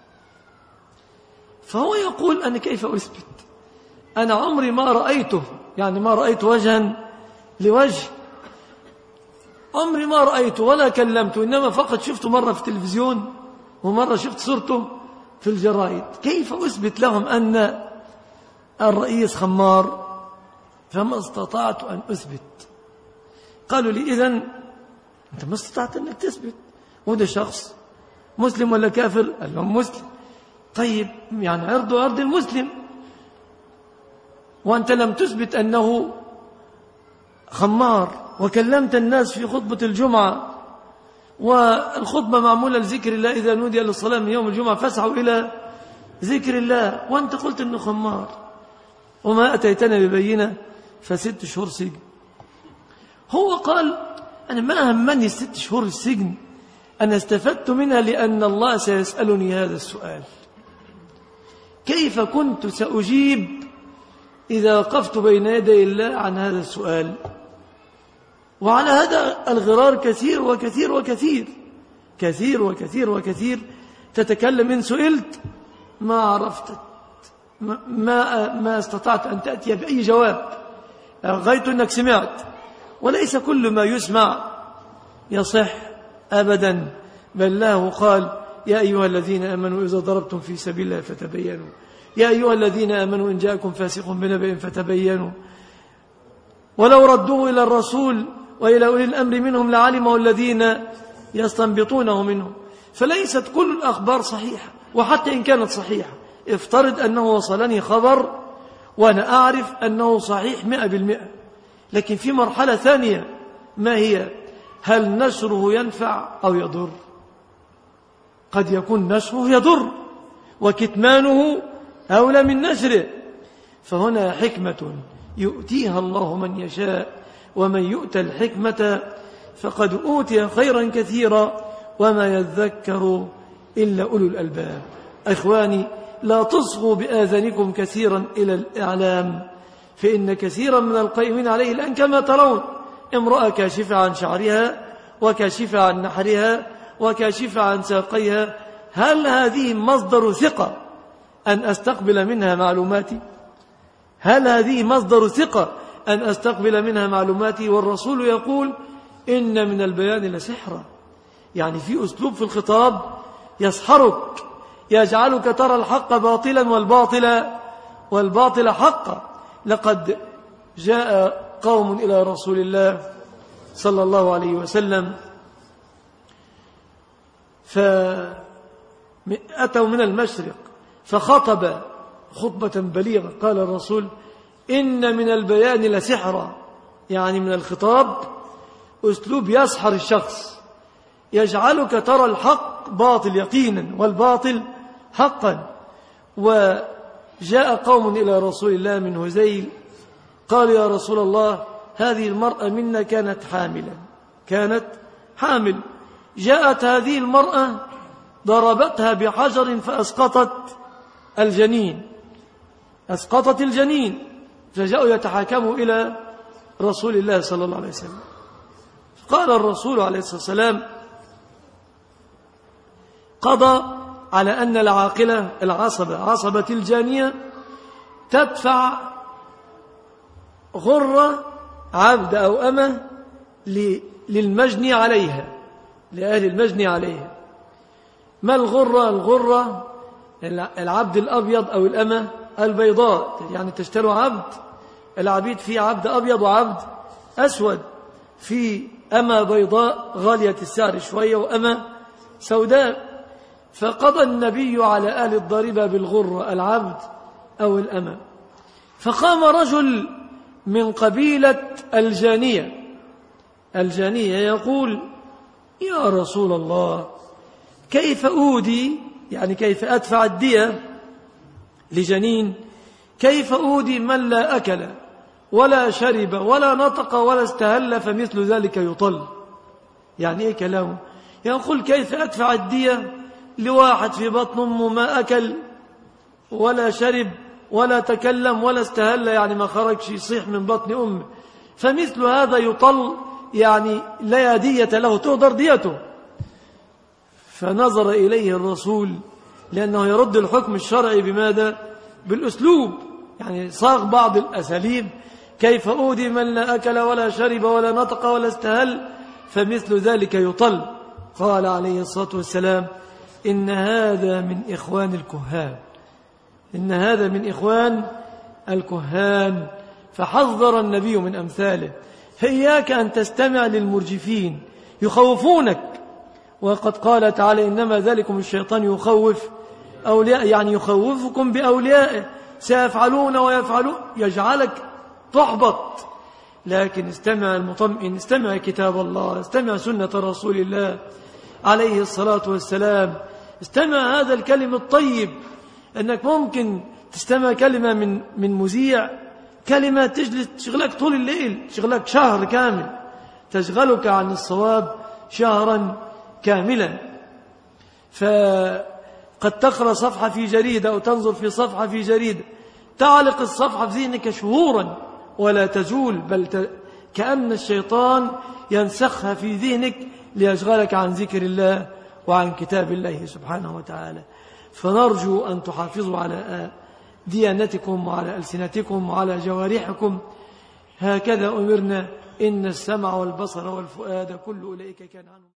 [SPEAKER 1] فهو يقول أنا كيف أثبت؟ أنا عمري ما رأيته، يعني ما رأيت وجها لوجه، عمري ما رأيته ولا كلمته، إنما فقط شفته مرة في التلفزيون ومرة شفت صورته في الجرائد. كيف أثبت لهم أن الرئيس خمار؟ فما استطعت أن أثبت. قالوا لي إذن أنت ما استطعت أنك تثبت، وده شخص مسلم ولا كافر؟ قال لهم مسلم. طيب يعني عرضه عرض المسلم، وأنت لم تثبت أنه خمار، وكلمت الناس في خطبة الجمعة، والخطبة معمولة لذكر الله، إذا نودي للصلاة من يوم الجمعة فاسعوا إلى ذكر الله، وأنت قلت أنه خمار وما أتيتنا ببينة ف6 شهور سجن. هو قال أنا ما أهمني 6 شهور السجن، أنا استفدت منها لأن الله سيسألني هذا السؤال، كيف كنت سأجيب إذا وقفت بين يدي الله عن هذا السؤال؟ وعلى هذا الغرار كثير وكثير وكثير كثير وكثير وكثير تتكلم، إن سئلت ما عرفت، ما استطعت أن تأتي بأي جواب، غايت أنك سمعت، وليس كل ما يسمع يصح أبدا، بل له قال يا أيها الذين آمنوا إذا ضربتم في سبيل الله فتبينوا، يا أيها الذين آمنوا إن جاءكم فاسق بنبأ فتبينوا، ولو ردوه إلى الرسول وإلى أولي الأمر منهم لعلمه الذين يستنبطونه منهم. فليست كل الأخبار صحيحة، وحتى إن كانت صحيحة افترض أنه وصلني خبر وأنا أعرف أنه صحيح 100%، لكن في مرحلة ثانية، ما هي؟ هل نشره ينفع أو يضر؟ قد يكون نشره يضر وكتمانه أولى من نشره. فهنا حكمة يؤتيها الله من يشاء، ومن يؤتى الحكمة فقد أوتي خيرا كثيرا وما يذكر إلا أولو الألباب. إخواني، لا تصغوا بآذانكم كثيرا إلى الإعلام، فإن كثيرا من القائمين عليه الآن كما ترون امرأة كاشفة عن شعرها وكاشفة عن نحرها وكاشفة عن ساقيها، هل هذه مصدر ثقة أن أستقبل منها معلوماتي؟ هل هذه مصدر ثقة أن أستقبل منها معلوماتي؟ والرسول يقول إن من البيان لسحرا، يعني في أسلوب في الخطاب يسحرك، يجعلك ترى الحق باطلا والباطل حقا. لقد جاء قوم إلى رسول الله صلى الله عليه وسلم فأتوا من المشرق فخطب خطبة بليغة، قال الرسول إن من البيان لسحرا، يعني من الخطاب أسلوب يسحر الشخص، يجعلك ترى الحق باطل يقينا والباطل حقا. وجاء قوم إلى رسول الله من هذيل قال يا رسول الله هذه المرأة منا كانت حامل، جاءت هذه المرأة ضربتها بحجر فأسقطت الجنين، فجاءوا يتحاكموا إلى رسول الله صلى الله عليه وسلم. قال الرسول عليه الصلاة والسلام قضى على أن العاقلة عصبة الجانية تدفع غرة عبد أو أمة للمجني عليها، لأهل المجني عليها. ما الغرة العبد الأبيض أو الأمة البيضاء، يعني تشتروا عبد، العبيد في عبد أبيض وعبد أسود، في أمة بيضاء غالية السعر شوية وأمة سوداء. فقضى النبي على أهل الضريبة بالغرة العبد أو الأمة. فقام رجل من قبيلة الجانية يقول يا رسول الله كيف أودي، يعني كيف أدفع الدية لجنين، كيف أودي من لا أكل ولا شرب ولا نطق ولا استهل فمثل ذلك يطل؟ يعني إيه كلامه؟ يقول كيف أدفع الدية لواحد في بطن أمه ما أكل ولا شرب ولا تكلم ولا استهل، يعني ما خرجش يصيح من بطن أمه، فمثل هذا يطل يعني لا دية له، تهدر ديته. فنظر إليه الرسول لأنه يرد الحكم الشرعي بماذا؟ بالأسلوب، يعني صاغ بعض الأساليب. كيف أودي من لا أكل ولا شرب ولا نطق ولا استهل، فمثل ذلك يطل. قال عليه الصلاة والسلام: إن هذا من إخوان الكهان، إن هذا من إخوان الكهان. فحذر النبي من أمثاله. فإياك أن تستمع للمرجفين يخوفونك، وقد قال تعالى: إنما ذلكم الشيطان يخوف أولياء، يعني يخوفكم بأوليائه، سيفعلون ويفعلون، يجعلك تحبط. لكن استمع المطمئن، استمع كتاب الله، استمع سنة رسول الله عليه الصلاة والسلام، استمع هذا الكلم الطيب. أنك ممكن تستمع كلمة من مذيع، كلمة تجلس تشغلك طول الليل، تشغلك شهر كامل، تشغلك عن الصواب شهرا كاملا. فقد تقرأ صفحة في جريدة أو تنظر في صفحة في جريدة، تعلق الصفحة في ذهنك شهورا ولا تزول، بل كأن الشيطان ينسخها في ذهنك ليشغلك عن ذكر الله وعن كتاب الله سبحانه وتعالى. فنرجو أن تحافظوا على ديانتكم وعلى ألسنتكم وعلى جوارحكم. هكذا أمرنا: إن السمع والبصر والفؤاد كل أولئك كان عنه